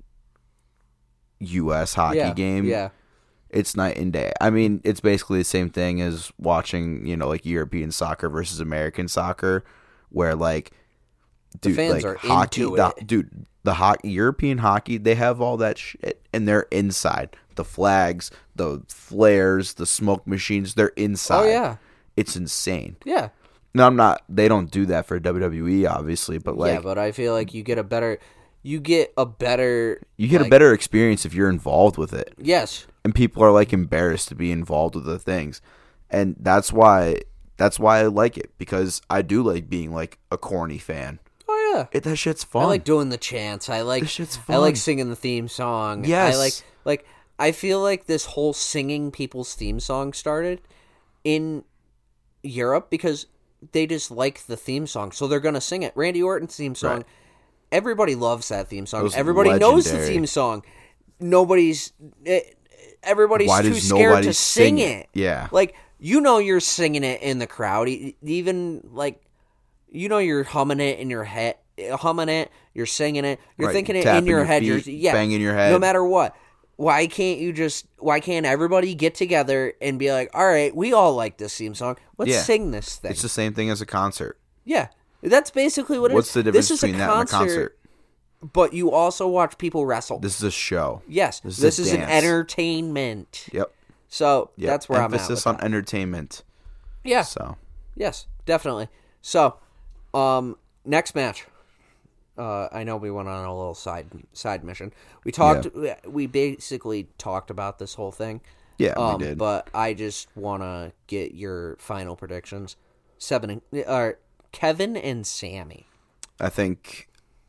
U S hockey yeah, game, yeah, it's night and day. I mean, it's basically the same thing as watching, you know, like European soccer versus American soccer, where like the dude, fans like, are hockey, into the, it. Dude, the hockey, European hockey, they have all that shit, and they're inside. The flags, the flares, the smoke machines, they're inside. Oh yeah, it's insane. Yeah. No, I'm not. They don't do that for W W E, obviously, but like, yeah, but I feel like you get a better, you get a better, you get like, a better experience if you're involved with it. Yes. And people are like embarrassed to be involved with the things, and that's why that's why I like it, because I do like being like a corny fan. Oh yeah, it, that shit's fun. I like doing the chants. I like this shit's fun. I like singing the theme song. Yes, I like like I feel like this whole singing people's theme song started in Europe because they just like the theme song, so they're gonna sing it. Randy Orton's theme song. Right. Everybody loves that theme song. Everybody legendary. knows the theme song. Nobody's. It, everybody's Why too scared to sing, sing it. it. Yeah, like you know you're singing it in the crowd. Even like you know you're humming it in your head, humming it. You're singing it. You're right. thinking it Tapping in your, your head. Feet, you're yeah, banging your head. No matter what. Why can't you just? Why can't everybody get together and be like, all right, we all like this theme song. Let's yeah. sing this thing. It's the same thing as a concert. Yeah, that's basically what it What's is. the difference this between is a that concert, and a concert? But you also watch people wrestle. This is a show. Yes, this is, this is an entertainment. Yep. So yep. that's where Emphasis I'm at. Emphasis on that. entertainment. Yeah. So. Yes, definitely. So, um, next match. Uh, I know we went on a little side side mission. We talked. Yeah. We basically talked about this whole thing. Yeah, um, we did. But I just want to get your final predictions. Seven. Uh, Kevin and Sammy. I think.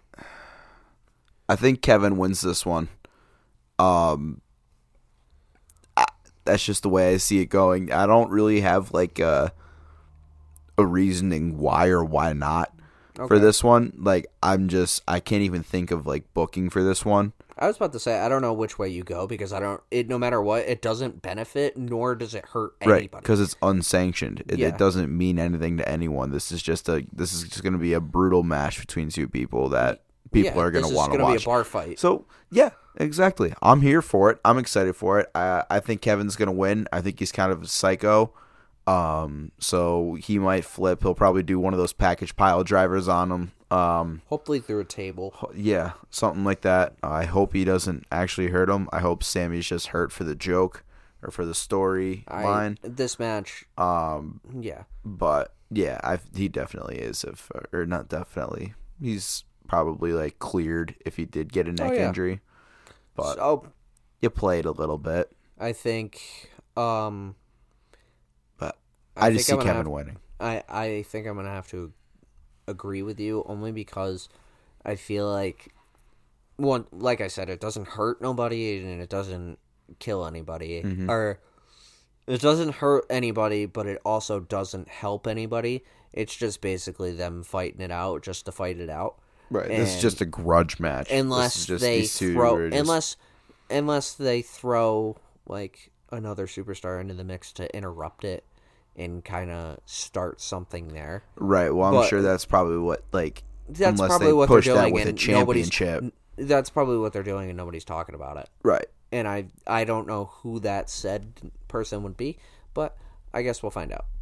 I think Kevin wins this one. Um, I, that's just the way I see it going. I don't really have like a, a reasoning why or why not. Okay. For this one, like I'm just I can't even think of like booking for this one. I was about to say I don't know which way you go because I don't. It no matter what, it doesn't benefit nor does it hurt anybody. Right, because it's unsanctioned. It, yeah. it doesn't mean anything to anyone. This is just a this is just going to be a brutal match between two people that people yeah, are going to want to watch. Be a bar fight. So yeah, exactly. I'm here for it. I'm excited for it. I I think Kevin's going to win. I think he's kind of a psycho. Um, so he might flip. He'll probably do one of those package pile drivers on him. Um, hopefully through a table. Yeah, something like that. I hope he doesn't actually hurt him. I hope Sammy's just hurt for the joke or for the story I, line. This match. Um, yeah, but yeah, I he definitely is. If or not definitely, he's probably like cleared if he did get a neck oh, yeah. injury. But so, you played a little bit. I think. Um. I, I just see Kevin have, winning. I, I think I'm going to have to agree with you only because I feel like, one, like I said, it doesn't hurt nobody and it doesn't kill anybody. Mm-hmm. Or it doesn't hurt anybody, but it also doesn't help anybody. It's just basically them fighting it out just to fight it out. Right. And this is just a grudge match. Unless they throw, just... unless, unless they throw like another superstar into the mix to interrupt it. And kind of start something there, right? Well, I'm but sure that's probably what like. That's unless probably they what push they're doing. That with and a championship. that's probably what they're doing, and nobody's talking about it. Right. And I I don't know who that said person would be, but I guess we'll find out.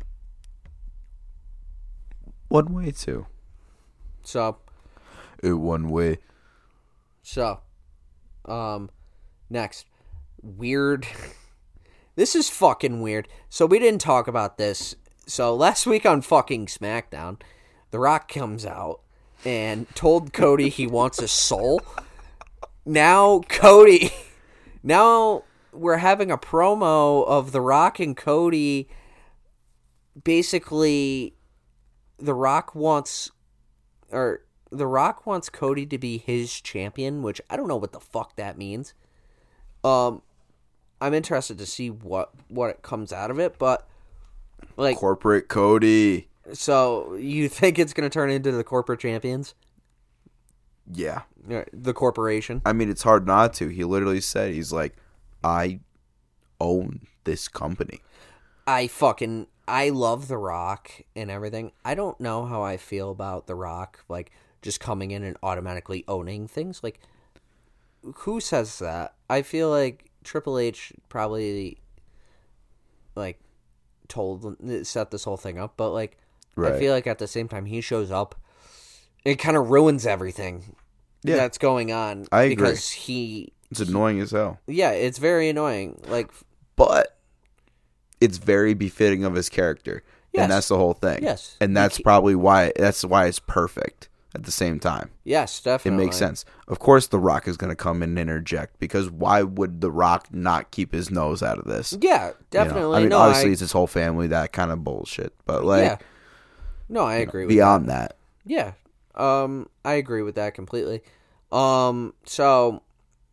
One way too. So, It one way. so, um, next, weird. This is fucking weird. So we didn't talk about this. So last week on fucking SmackDown, The Rock comes out and told Cody he wants a soul. Now Cody, now we're having a promo of The Rock and Cody. Basically, The Rock wants, or The Rock wants Cody to be his champion, which I don't know what the fuck that means. Um, I'm interested to see what what it comes out of it, but like Corporate Cody. So you think it's going to turn into the corporate champions? Yeah. The corporation? I mean, it's hard not to. He literally said, he's like, I own this company. I fucking, I love The Rock and everything. I don't know how I feel about The Rock, like, just coming in and automatically owning things. Like, who says that? I feel like Triple H probably, like, told, set this whole thing up, but, like, Right. I feel like at the same time he shows up, it kind of ruins everything Yeah. that's going on. I agree. Because he... It's annoying as hell. Yeah, it's very annoying. Like, But it's very befitting of his character. Yes. And that's the whole thing. Yes. And that's He- probably why that's why it's perfect at the same time. yes, It definitely. makes sense. Of course The Rock is going to come in and interject, because why would The Rock not keep his nose out of this? Yeah, You know? definitely. I mean, no, obviously I, it's his whole family, that kind of bullshit. But like, yeah. No, I agree with beyond that. that. Yeah. Um, I agree with that completely. Um, so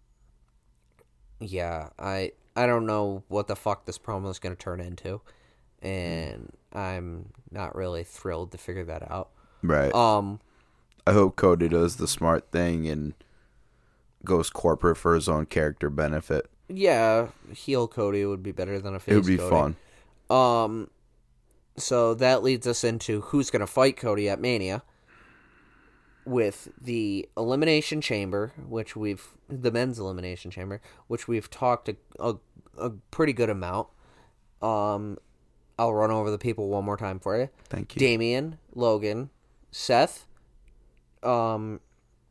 yeah, I I don't know what the fuck this promo is going to turn into, and I'm not really thrilled to figure that out. Right. Um, I hope Cody does the smart thing and goes corporate for his own character benefit. yeah, heel Cody would be better than a face It would be Cody. fun. Um, so that leads us into who's going to fight Cody at Mania, with the Elimination Chamber, which we've the men's Elimination Chamber, which we've talked a a, a pretty good amount. Um, I'll run over the people one more time for you. Thank you. Damian, Logan, Seth. Um,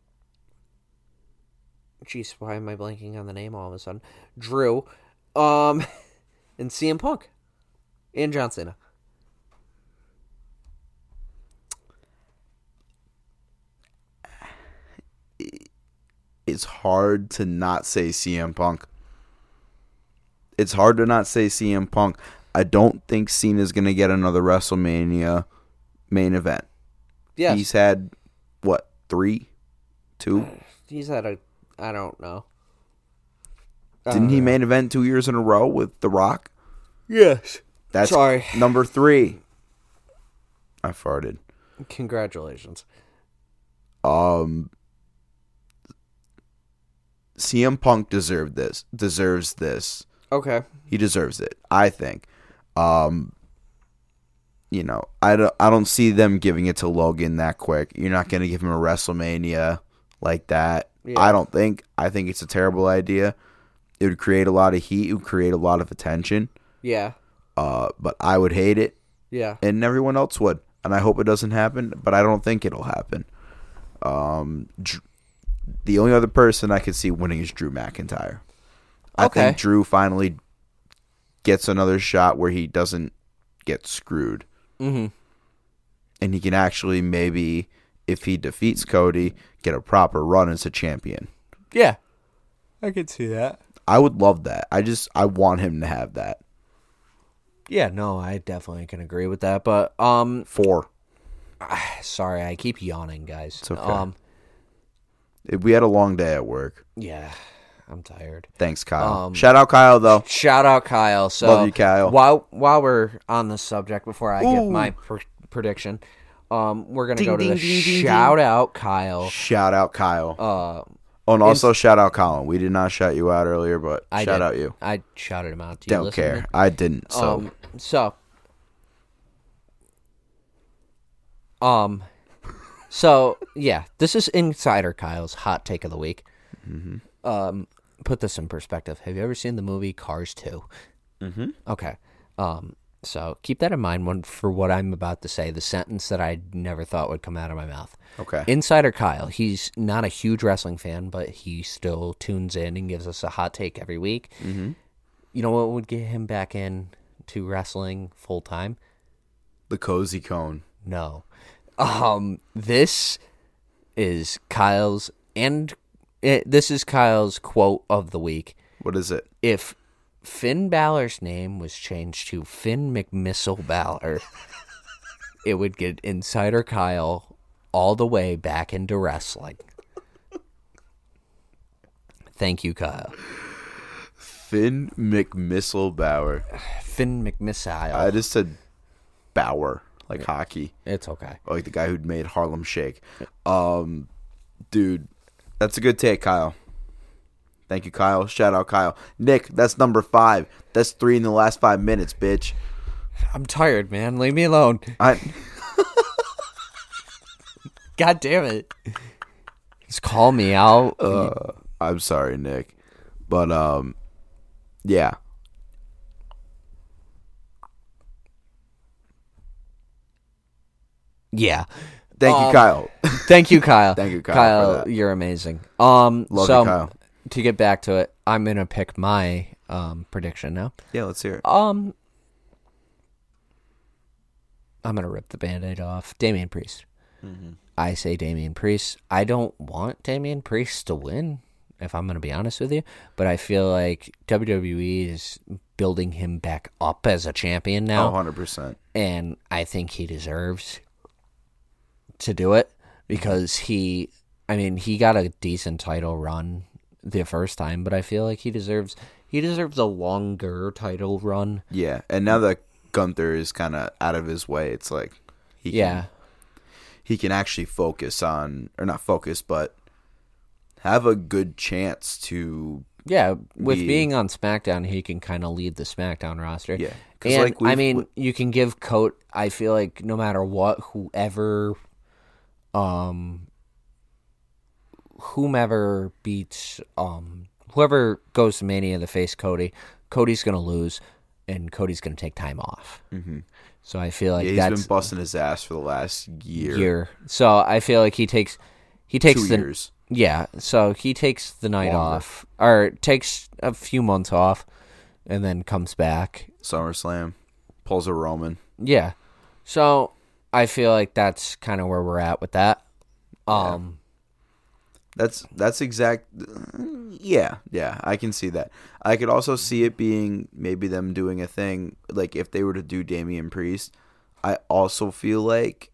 jeez, why am I blanking on the name all of a sudden? Drew, um, and C M Punk, and John Cena. It's hard to not say C M Punk. It's hard to not say C M Punk. I don't think Cena's going to get another WrestleMania main event. Yes. He's had, what, three? Two? He's had a, I don't know. Didn't he Uh, main event two years in a row with The Rock? Yes. That's Sorry. number three. I farted. Congratulations. Um, C M Punk deserved this. Deserves this. Okay. He deserves it, I think. Um, you know, I don't, I don't see them giving it to Logan that quick. You're not going to give him a WrestleMania like that. Yeah. I don't think. I think it's a terrible idea. It would create a lot of heat. It would create a lot of attention. Yeah. Uh, but I would hate it, Yeah. and everyone else would. And I hope it doesn't happen, but I don't think it'll happen. Um, Dr- the only other person I could see winning is Drew McIntyre. I Okay. think Drew finally gets another shot where he doesn't get screwed. Mm-hmm. And he can actually maybe, if he defeats Cody, get a proper run as a champion. Yeah. I could see that. I would love that. I just, I want him to have that. Yeah, no, I definitely can agree with that. But, um, Four. sorry, I keep yawning, guys. It's okay. Um, We had a long day at work. yeah, I'm tired. Thanks, Kyle. Um, Shout out Kyle, though. Shout out Kyle. So Love you, Kyle. While while we're on this subject, before I give Ooh. my pr- prediction, um, we're gonna Ding, go to ding, the ding, ding, shout ding. out Kyle. Shout out Kyle. Uh, Oh, and also shout out Colin. We did not shout you out earlier, but I shout did. out you. I shouted him out. Do you Don't listen to care. me? I didn't. So Um, so, um, so yeah, this is Insider Kyle's hot take of the week. Mm-hmm. Um, put this in perspective. Have you ever seen the movie Cars two? Mm-hmm. Okay. Um, so keep that in mind when, for what I'm about to say, the sentence that I never thought would come out of my mouth. Okay. Insider Kyle, he's not a huge wrestling fan, but he still tunes in and gives us a hot take every week. Mm-hmm. You know what would get him back in to wrestling full time? The Cozy Cone. No. Um, this is Kyle's, and it, this is Kyle's quote of the week. What is it? If Finn Balor's name was changed to Finn McMissile Balor, it would get Insider Kyle all the way back into wrestling. Thank you, Kyle. Finn McMissile Bauer. Finn McMissile. I just said Bauer, like hockey. It's okay. Like the guy who made Harlem Shake. Um, dude, that's a good take, Kyle. Thank you, Kyle. Shout out, Kyle. Nick, that's number five. That's three in the last five minutes, bitch. I'm tired, man. Leave me alone. I. God damn it. Just call me out. Uh, I'm sorry, Nick. But, um, yeah. Yeah. Thank Um, you, Kyle. Thank you, Kyle. Thank you, Kyle, Kyle, for that. you're amazing. Um, Love so, you, Kyle. to get back to it, I'm going to pick my um, prediction now. Yeah, let's hear it. Um, I'm going to rip the Band-Aid off. Damian Priest. Mm-hmm. I say Damian Priest. I don't want Damian Priest to win, if I'm going to be honest with you. But I feel like W W E is building him back up as a champion now. Oh, one hundred percent. And I think he deserves to do it because he, I mean, he got a decent title run the first time, but I feel like he deserves, he deserves a longer title run. Yeah, and now that Gunther is kind of out of his way, it's like he can, Yeah. he can actually focus on, or not focus, but have a good chance to. Yeah, with be- being on SmackDown, he can kind of lead the SmackDown roster. Yeah, 'cause, And, like, I we've- mean, you can give Coat, I feel like no matter what, whoever, um, whomever beats, um, whoever goes to Mania to face Cody, Cody's going to lose, and Cody's going to take time off. Mm-hmm. So I feel like Yeah, he's that's been busting his ass for the last year, year. So I feel like he takes, he takes two the, years. yeah, so he takes the night Longer. off, or takes a few months off, and then comes back. SummerSlam, pulls a Roman. Yeah. So I feel like that's kind of where we're at with that. Um, That's that's exact. Yeah, yeah, I can see that. I could also see it being maybe them doing a thing like if they were to do Damian Priest. I also feel like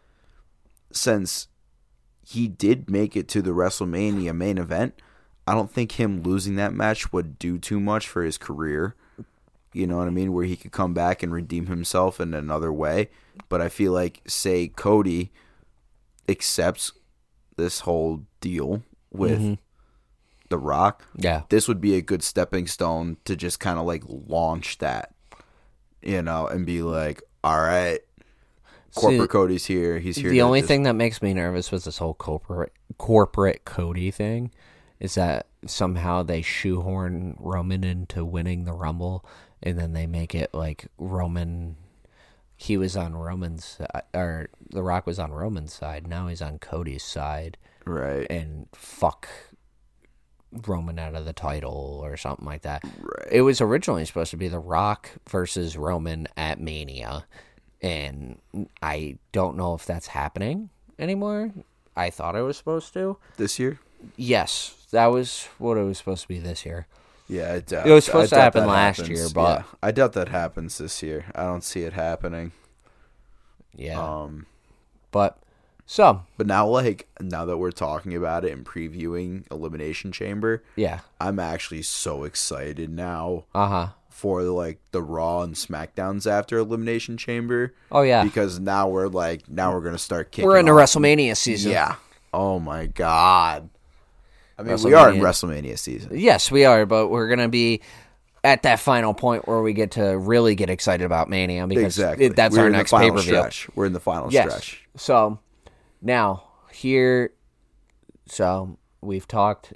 since he did make it to the WrestleMania main event, I don't think him losing that match would do too much for his career. You know what I mean? Where he could come back and redeem himself in another way. But I feel like, say, Cody accepts this whole deal with Mhm. The Rock, yeah. this would be a good stepping stone to just kind of like launch that, you know, and be like, all right, corporate See, Cody's here. He's here. The to only just- thing that makes me nervous with this whole corporate corporate Cody thing is that somehow they shoehorn Roman into winning the Rumble, and then they make it like Roman. He was on Roman's side, or The Rock was on Roman's side. Now he's on Cody's side, right, and fuck Roman out of the title or something like that. right. It was originally supposed to be The Rock versus Roman at Mania, and I don't know if that's happening anymore. I thought it was supposed to. This year, Yes, that was what it was supposed to be this year. yeah, I doubt, It was supposed I to doubt happen that last happens. year, but- yeah, I doubt that happens this year. I don't see it happening. Yeah, Um, but so but now, like now that we're talking about it and previewing Elimination Chamber, yeah, I'm actually so excited now uh huh. for like the Raw and SmackDowns after Elimination Chamber. Oh yeah, Because now we're like now we're gonna start kicking. we're into off. WrestleMania season. Yeah. Oh my god. I mean, we are in WrestleMania. WrestleMania season. Yes, we are, but we're gonna be at that final point where we get to really get excited about Mania because Exactly. it, that's We're our in the next final pay per view. stretch. We're in the final Yes. stretch. So now here, so we've talked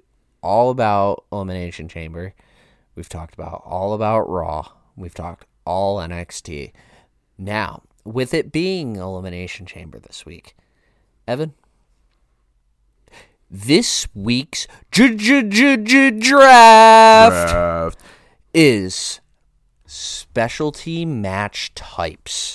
all about Elimination Chamber. We've talked about all about Raw. We've talked all N X T. Now, with it being Elimination Chamber this week, Evan, this week's draft Draft. is specialty match types.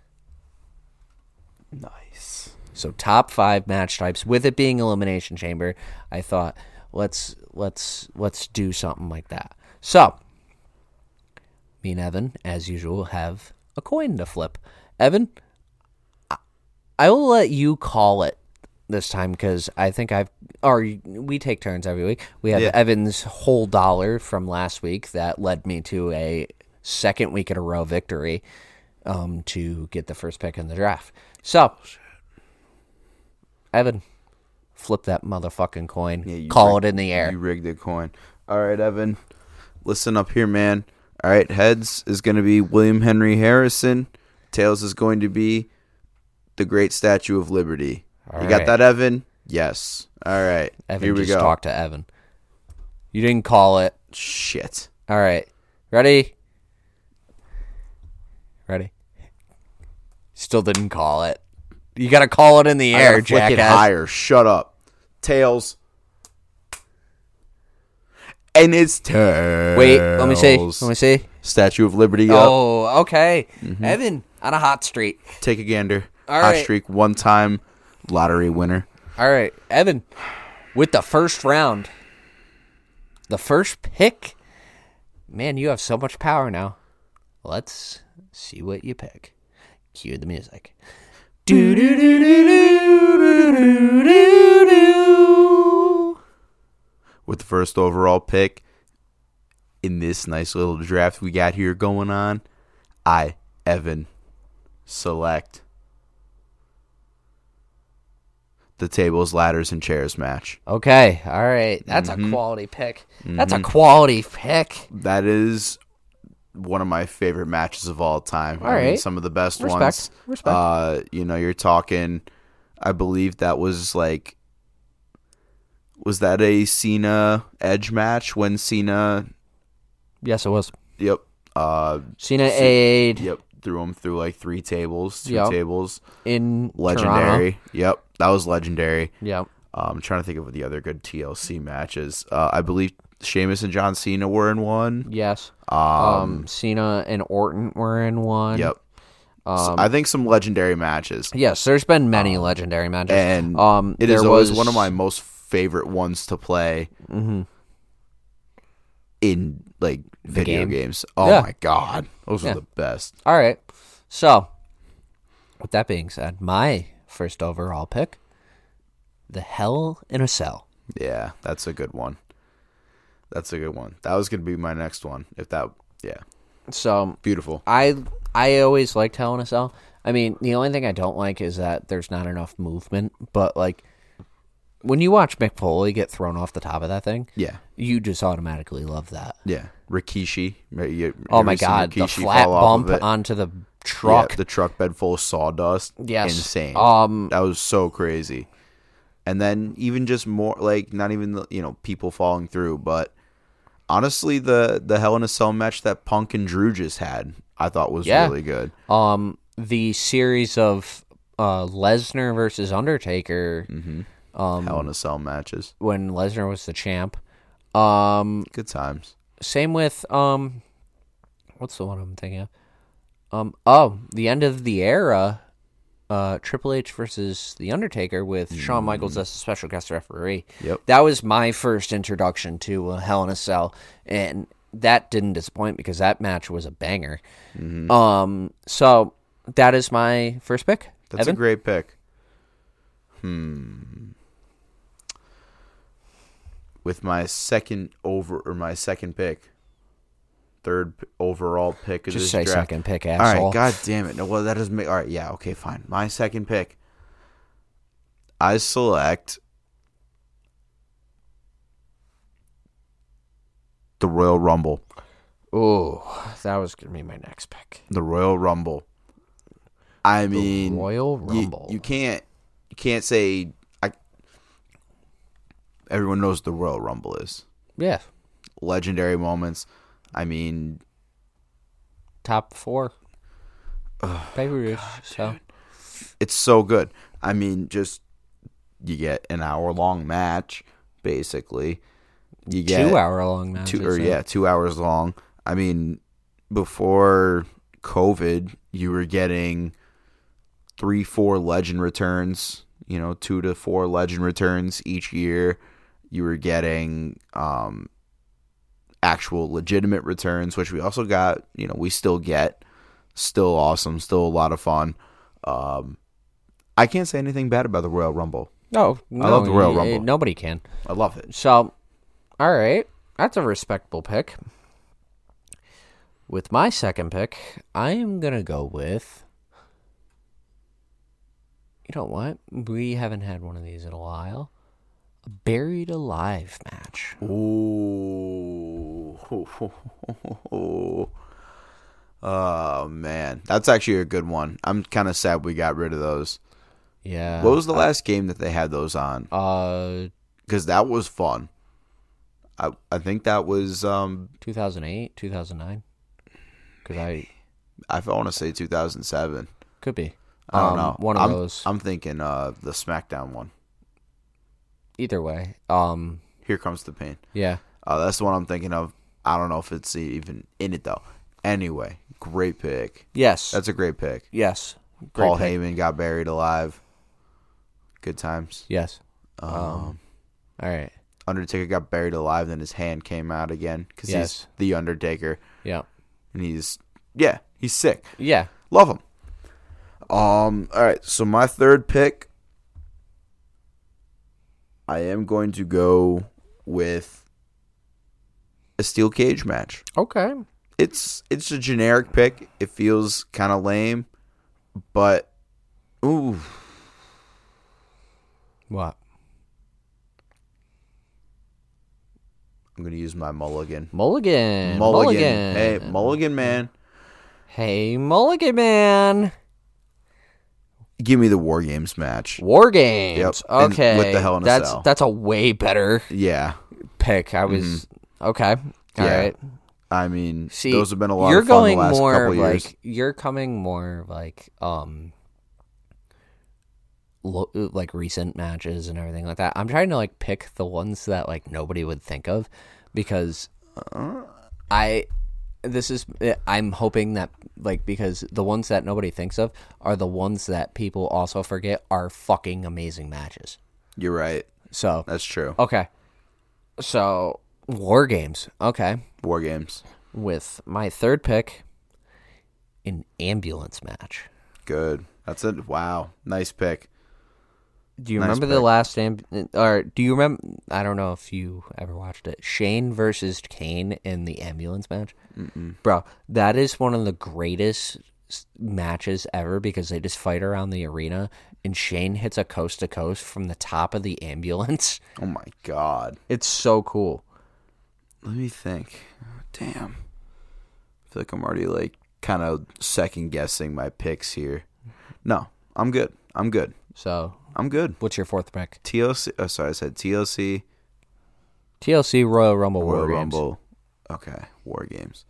Nice. So top five match types. With it being Elimination Chamber, I thought let's let's let's do something like that. So me and Evan, as usual, have a coin to flip. Evan, I- I will let you call it this time because I think I've or we take turns every week. We have Yeah. Evan's whole dollar from last week that led me to a second week in a row victory um, to get the first pick in the draft. So, Evan, flip that motherfucking coin. Yeah, you Call rigged- it in the air. You rigged the coin. All right, Evan. Listen up here, man. All right, heads is going to be William Henry Harrison. Tails is going to be the Great Statue of Liberty. All you got right. that, Evan? Yes. All right. Evan here we just go. talked to Evan. You didn't call it. Shit. All right. Ready? Ready? Still didn't call it. You got to call it in the I air, gotta flick it jackass. higher. Shut up. Tails. And it's Tails. Wait, let me see. Let me see. Statue of Liberty up. Oh, okay. Evan on a hot streak. Take a gander. All Hot right. streak, one time lottery winner. All right, Evan, with the first round, the first pick. Man, you have so much power now. Let's see what you pick. Cue the music. Do do do do do do do do. With the first overall pick in this nice little draft we got here going on, I, Evan, select the tables, ladders, and chairs match. Okay, all right. That's a quality pick. That's a quality pick. That is one of my favorite matches of all time. All I mean, right. some of the best Respect. ones. Respect. Uh, you know, you're talking, I believe that was like, was that a Cena Edge match when Cena, Yes, it was. yep, uh, Cena aid yep, threw him through like three tables, two Yep. tables. in Legendary. Toronto. Yep, that was legendary. Yep. Um, I'm trying to think of the other good T L C matches. Uh, I believe Sheamus and John Cena were in one. Yes. Um, Um, Cena and Orton were in one. yep. So Um, I think some legendary matches. yes, there's been many legendary matches. And um, it there is always was one of my most favorite ones to play Mhm. in like video game? games. Oh Yeah. my god, those Yeah. are the best. All right. So, with that being said, my first overall pick, the Hell in a Cell. Yeah, that's a good one. That's a good one. That was gonna be my next one. If that, yeah, So, beautiful. I I always liked Hell in a Cell. I mean, the only thing I don't like is that there's not enough movement. But like, when you watch Mick Foley get thrown off the top of that thing, Yeah, you just automatically love that. yeah. Rikishi. right, you- you Oh ever my seen god, the Rikishi flat fall off bump of it? onto the truck. Yeah, the truck bed full of sawdust. Yes. Insane. Um, that was so crazy. And then even just more like not even the, you know, people falling through, but honestly the the Hell in a Cell match that Punk and Drew just had, I thought was Yeah. really good. Um, the series of uh, Lesnar versus Undertaker, um, Hell in a Cell matches. when Lesnar was the champ. Um, Good times. same with um, what's the one I'm thinking of? Um, oh, the end of the era. Uh, Triple H versus The Undertaker with Shawn Michaels as a special guest referee. Yep. That was my first introduction to uh, Hell in a Cell, and that didn't disappoint because that match was a banger. Um, so that is my first pick. That's Evan? a great pick. Hmm. With my second over or my second pick, third p- overall pick of Just this say draft. second pick, All asshole. right, god damn it. No, well that doesn't make all right, yeah, okay, fine. My second pick. I select the Royal Rumble. Ooh, that was gonna be my next pick. The Royal Rumble. I mean, Royal you- Rumble. You, can't you can't say I everyone knows the Royal Rumble is. Yeah. Legendary moments. I mean, top four pay-per-views. So it's so good. I mean, just you get an hour-long match, basically. You get two-hour-long matches. Two, or, yeah, two hours long. I mean, before COVID, you were getting three, four legend returns, you know, two to four legend returns each year. You were getting um, actual legitimate returns, which we also got, you know, we still get. Still awesome, still a lot of fun. Um, I can't say anything bad about the Royal Rumble. No, no I love the Royal y- Rumble. Nobody can. I love it. So, all right, that's a respectable pick. With my second pick, I am going to go with, you know what? We haven't had one of these in a while. A Buried Alive match. Ooh. Oh, man. That's actually a good one. I'm kind of sad we got rid of those. Yeah. What was the last game that they had those on? Uh, Because that was fun. I I think that was... Um, two thousand eight, two thousand nine? Because I... I want to say two thousand seven. Could be. I don't Um, know. One of I'm, those. I'm thinking uh, the SmackDown one. Either way. Um, Here Comes the Pain. yeah. Uh, that's the one I'm thinking of. I don't know if it's even in it, though. Anyway, great pick. Yes. That's a great pick. yes. Great Paul pick. Heyman got buried alive. Good times. Yes. Um, Um, all right. Undertaker got buried alive, then his hand came out again because Yes. he's the Undertaker, Yeah. and he's yeah, he's sick. Yeah. Love him. Um. All right. So my third pick, I am going to go with a steel cage match. Okay. It's it's a generic pick. It feels kind of lame, but ooh, What? I'm gonna use my mulligan. Mulligan. Mulligan. Mulligan. Hey, Mulligan man. Hey, Mulligan man. Give me the War Games match. War Games. Yep, and Okay. with the Hell in a that's Cell. that's a way better Yeah. pick. I was okay. All Yeah. right. I mean, See, those have been a lot you're of fun going the last more couple of years. like you're coming more of like um lo- like recent matches and everything like that. I'm trying to like pick the ones that like nobody would think of because I this is I'm hoping that like because the ones that nobody thinks of are the ones that people also forget are fucking amazing matches. You're right. So That's true. okay. So War Games. Okay. War Games. With my third pick, an ambulance match. Good. That's it. Wow. Nice pick. Do you Nice remember the pick. last amb- or do you remember? I don't know if you ever watched it. Shane versus Kane in the ambulance match, Mm-mm. bro. That is one of the greatest s- matches ever because they just fight around the arena and Shane hits a coast to coast from the top of the ambulance. Oh my God. It's so cool. Let me think. Damn. I feel like I'm already like kind of second guessing my picks here. No, I'm good. I'm good. So, I'm good. what's your fourth pick? T L C. Oh, sorry, I said T L C. T L C Royal Rumble Royal War Games. Rumble. Okay, War Games.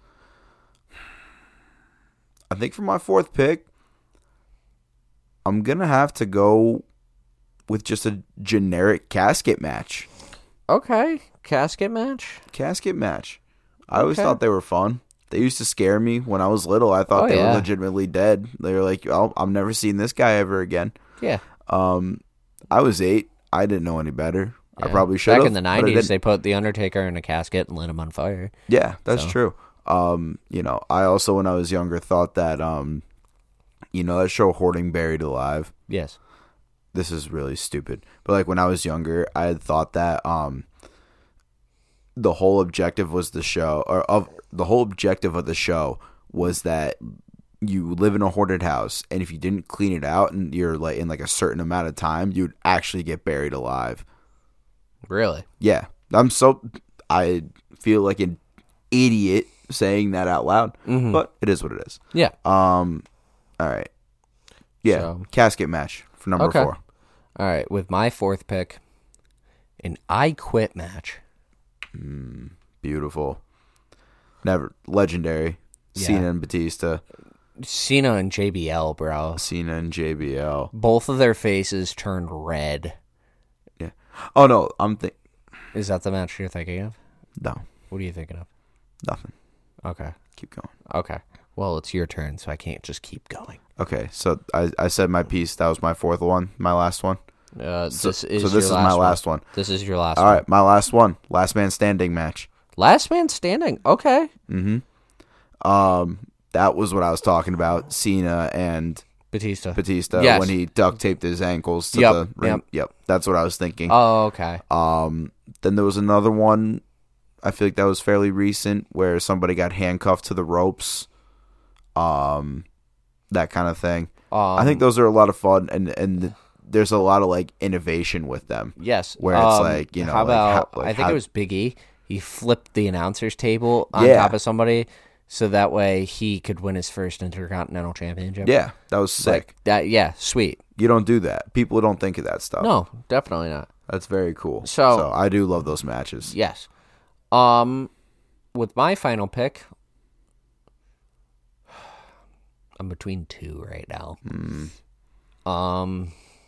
I think for my fourth pick, I'm gonna have to go with just a generic casket match. Okay, casket match. Casket match. I always Okay. thought they were fun. They used to scare me when I was little. I thought Oh, they yeah. were legitimately dead. They were like, oh, I'm never seeing this guy ever again. Yeah. Um, I was eight. I didn't know any better. I Yeah. probably should have. Back in the but I nineties, didn't. they put the Undertaker in a casket and lit him on fire. Yeah, that's So. true. Um, you know, I also when I was younger thought that um, you know, that show Hoarding Buried Alive. Yes. This is really stupid. But like when I was younger, I had thought that um the whole objective was the show or of the whole objective of the show was that you live in a hoarded house and if you didn't clean it out and you're like in like a certain amount of time, you'd actually get buried alive. Really? Yeah. I'm so I feel like an idiot saying that out loud, Mhm. but it is what it is. Yeah. Um all right. Yeah, So- casket match for number Okay. four. All right. With my fourth pick, an I Quit match. Beautiful. Never legendary. Yeah. Cena and Batista. Cena and J B L, bro. Cena and J B L. Both of their faces turned red. Yeah. Oh no, I'm think. Is that the match you're thinking of? No, What are you thinking of? nothing. Okay. Keep going. Okay. Well, it's your turn, so I can't just keep going. Okay, so I, I said my piece. That was my fourth one. My last one. Uh, So this is so this your is last my one. last one. This is your last All one. right, my last one. Last man standing match. Last man standing. Okay. Um, that was what I was talking about. Cena and Batista. Batista Yes. when he duct taped his ankles to Yep, the ring. yep. Yep, that's what I was thinking. Oh, okay. Um, then there was another one. I feel like that was fairly recent where somebody got handcuffed to the ropes. Um, that kind of thing. Um, I think those are a lot of fun, and and there's a lot of like innovation with them. Yes. Where it's Um, like, you know, how like, about, how- like I think how- it was Big E. He flipped the announcer's table on Yeah. top of somebody so that way he could win his first Intercontinental Championship. Yeah, that was sick. Like, that, yeah, sweet. You don't do that. People don't think of that stuff. No, definitely not. That's very cool. So- so I do love those matches. Yes. Um, with my final pick, I'm between two right now. Hmm. Um.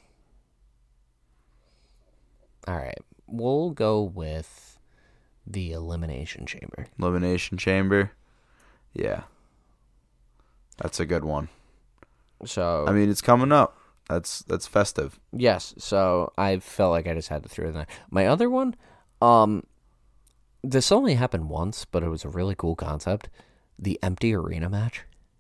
All right, we'll go with the Elimination Chamber. Elimination Chamber. Yeah. That's a good one. So I mean, it's coming up. That's that's festive. yes, so I felt like I just had to throw it in there. My other one, um, this only happened once, but it was a really cool concept. The empty arena match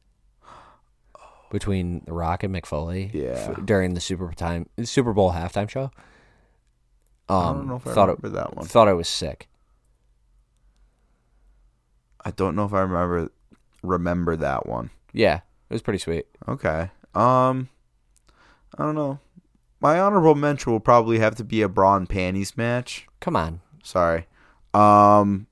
between The Rock and Mick Foley Yeah. f- during the Super time Super Bowl halftime show. Um, I don't know if I thought remember it, that one. Thought it was sick. I don't know if I remember remember that one. Yeah, it was pretty sweet. Okay. Um, I don't know. My honorable mention will probably have to be a bra and panties match. Come on. Sorry. Um,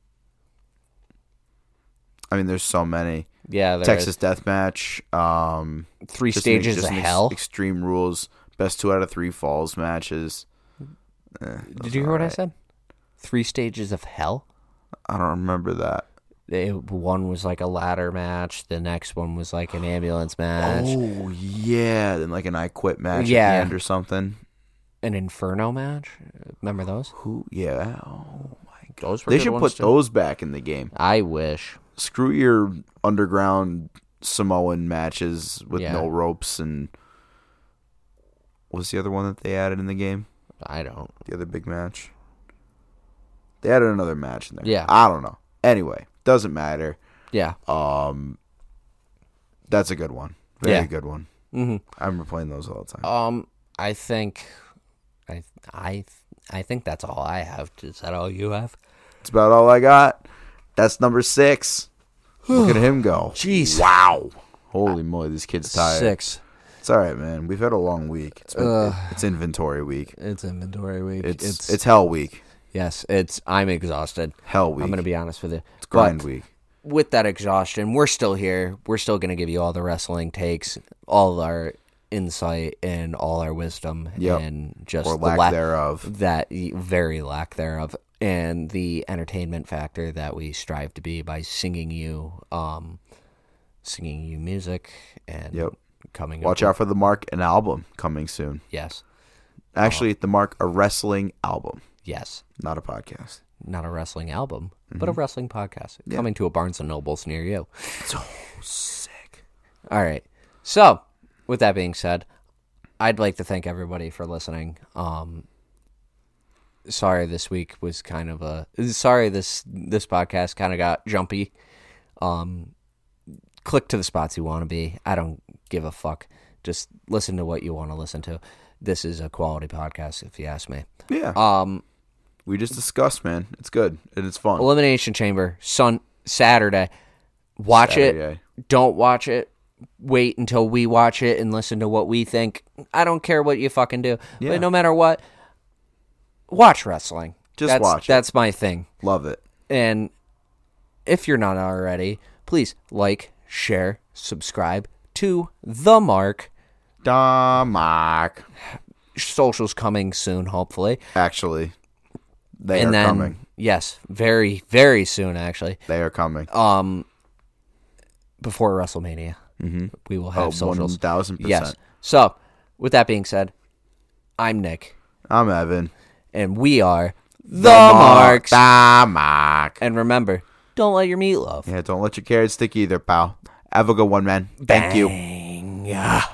I mean, there's so many. Yeah, there Texas is. Death Match. Um, Three just an- stages just of an ex- hell. Extreme Rules. Best two out of three falls matches. Eh, Did those you are hear what I alright. said? Three stages of hell. I don't remember that. They, one was like a ladder match. The next one was like an ambulance match. Oh yeah, then like an I Quit match Yeah. at the end or something. An Inferno match. Remember those? Who? Yeah. Oh my god. Those were They good should ones, put too. those back in the game. I wish. Screw your underground Samoan matches with Yeah. no ropes and what's the other one that they added in the game? I don't. The other big match. They added another match in there. Yeah. I don't know. Anyway, doesn't matter. Yeah. Um, that's a good one. Very Yeah. good one. hmm I remember playing those all the time. Um, I think, I, I, I think that's all I have. Is that all you have? That's about all I got. That's number six. Look at him go. Jeez. Wow. Holy moly, this kid's tired. Six. It's all right, man. We've had a long week. It's been, Ugh. it- it's inventory week. It's inventory week. It's it's, hell week. yes. It's. I'm exhausted. Hell week. I'm gonna be honest with you. It's grind But week. with that exhaustion, we're still here. We're still gonna give you all the wrestling takes, all our insight, and all our wisdom, Yep. and just Or the lack la- thereof. that very lack thereof, and the entertainment factor that we strive to be by singing you, um, singing you music and Yep. coming. Watch up out for the Mark, an album coming soon. with- Yes, Actually, the Mark, a wrestling album, yes, not a podcast. not a wrestling album, but a Mm-hmm. wrestling podcast coming to a Barnes and Nobles near you. So sick. All right. So, with that being said, I'd like to thank everybody for listening. Um, sorry, this week was kind of a sorry this this podcast kind of got jumpy. Um, click to the spots you want to be. I don't give a fuck. Just listen to what you want to listen to. This is a quality podcast, if you ask me. Yeah. Um, we just discussed, man. It's good and it's fun. Elimination Chamber, Sun Saturday. Watch it. Saturday. Don't watch it. Wait until we watch it and listen to what we think. I don't care what you fucking do. Yeah. But no matter what, watch wrestling. Just that's, watch it. That's my thing. Love it. And if you're not already, please like, share, subscribe to The Mark. Da Mark. Socials coming soon, hopefully. Actually, They and are then, coming. Yes, very, very soon, actually. They are coming. Um, before WrestleMania, Mm-hmm. we will have Oh, socials. one thousand percent. Yes. So, with that being said, I'm Nick, I'm Evan. and we are the, The Mark. Marks. The Mark. And remember, don't let your meatloaf. Yeah, don't let your carrots stick either, pal. Have a good one, man. Thank you. Bang.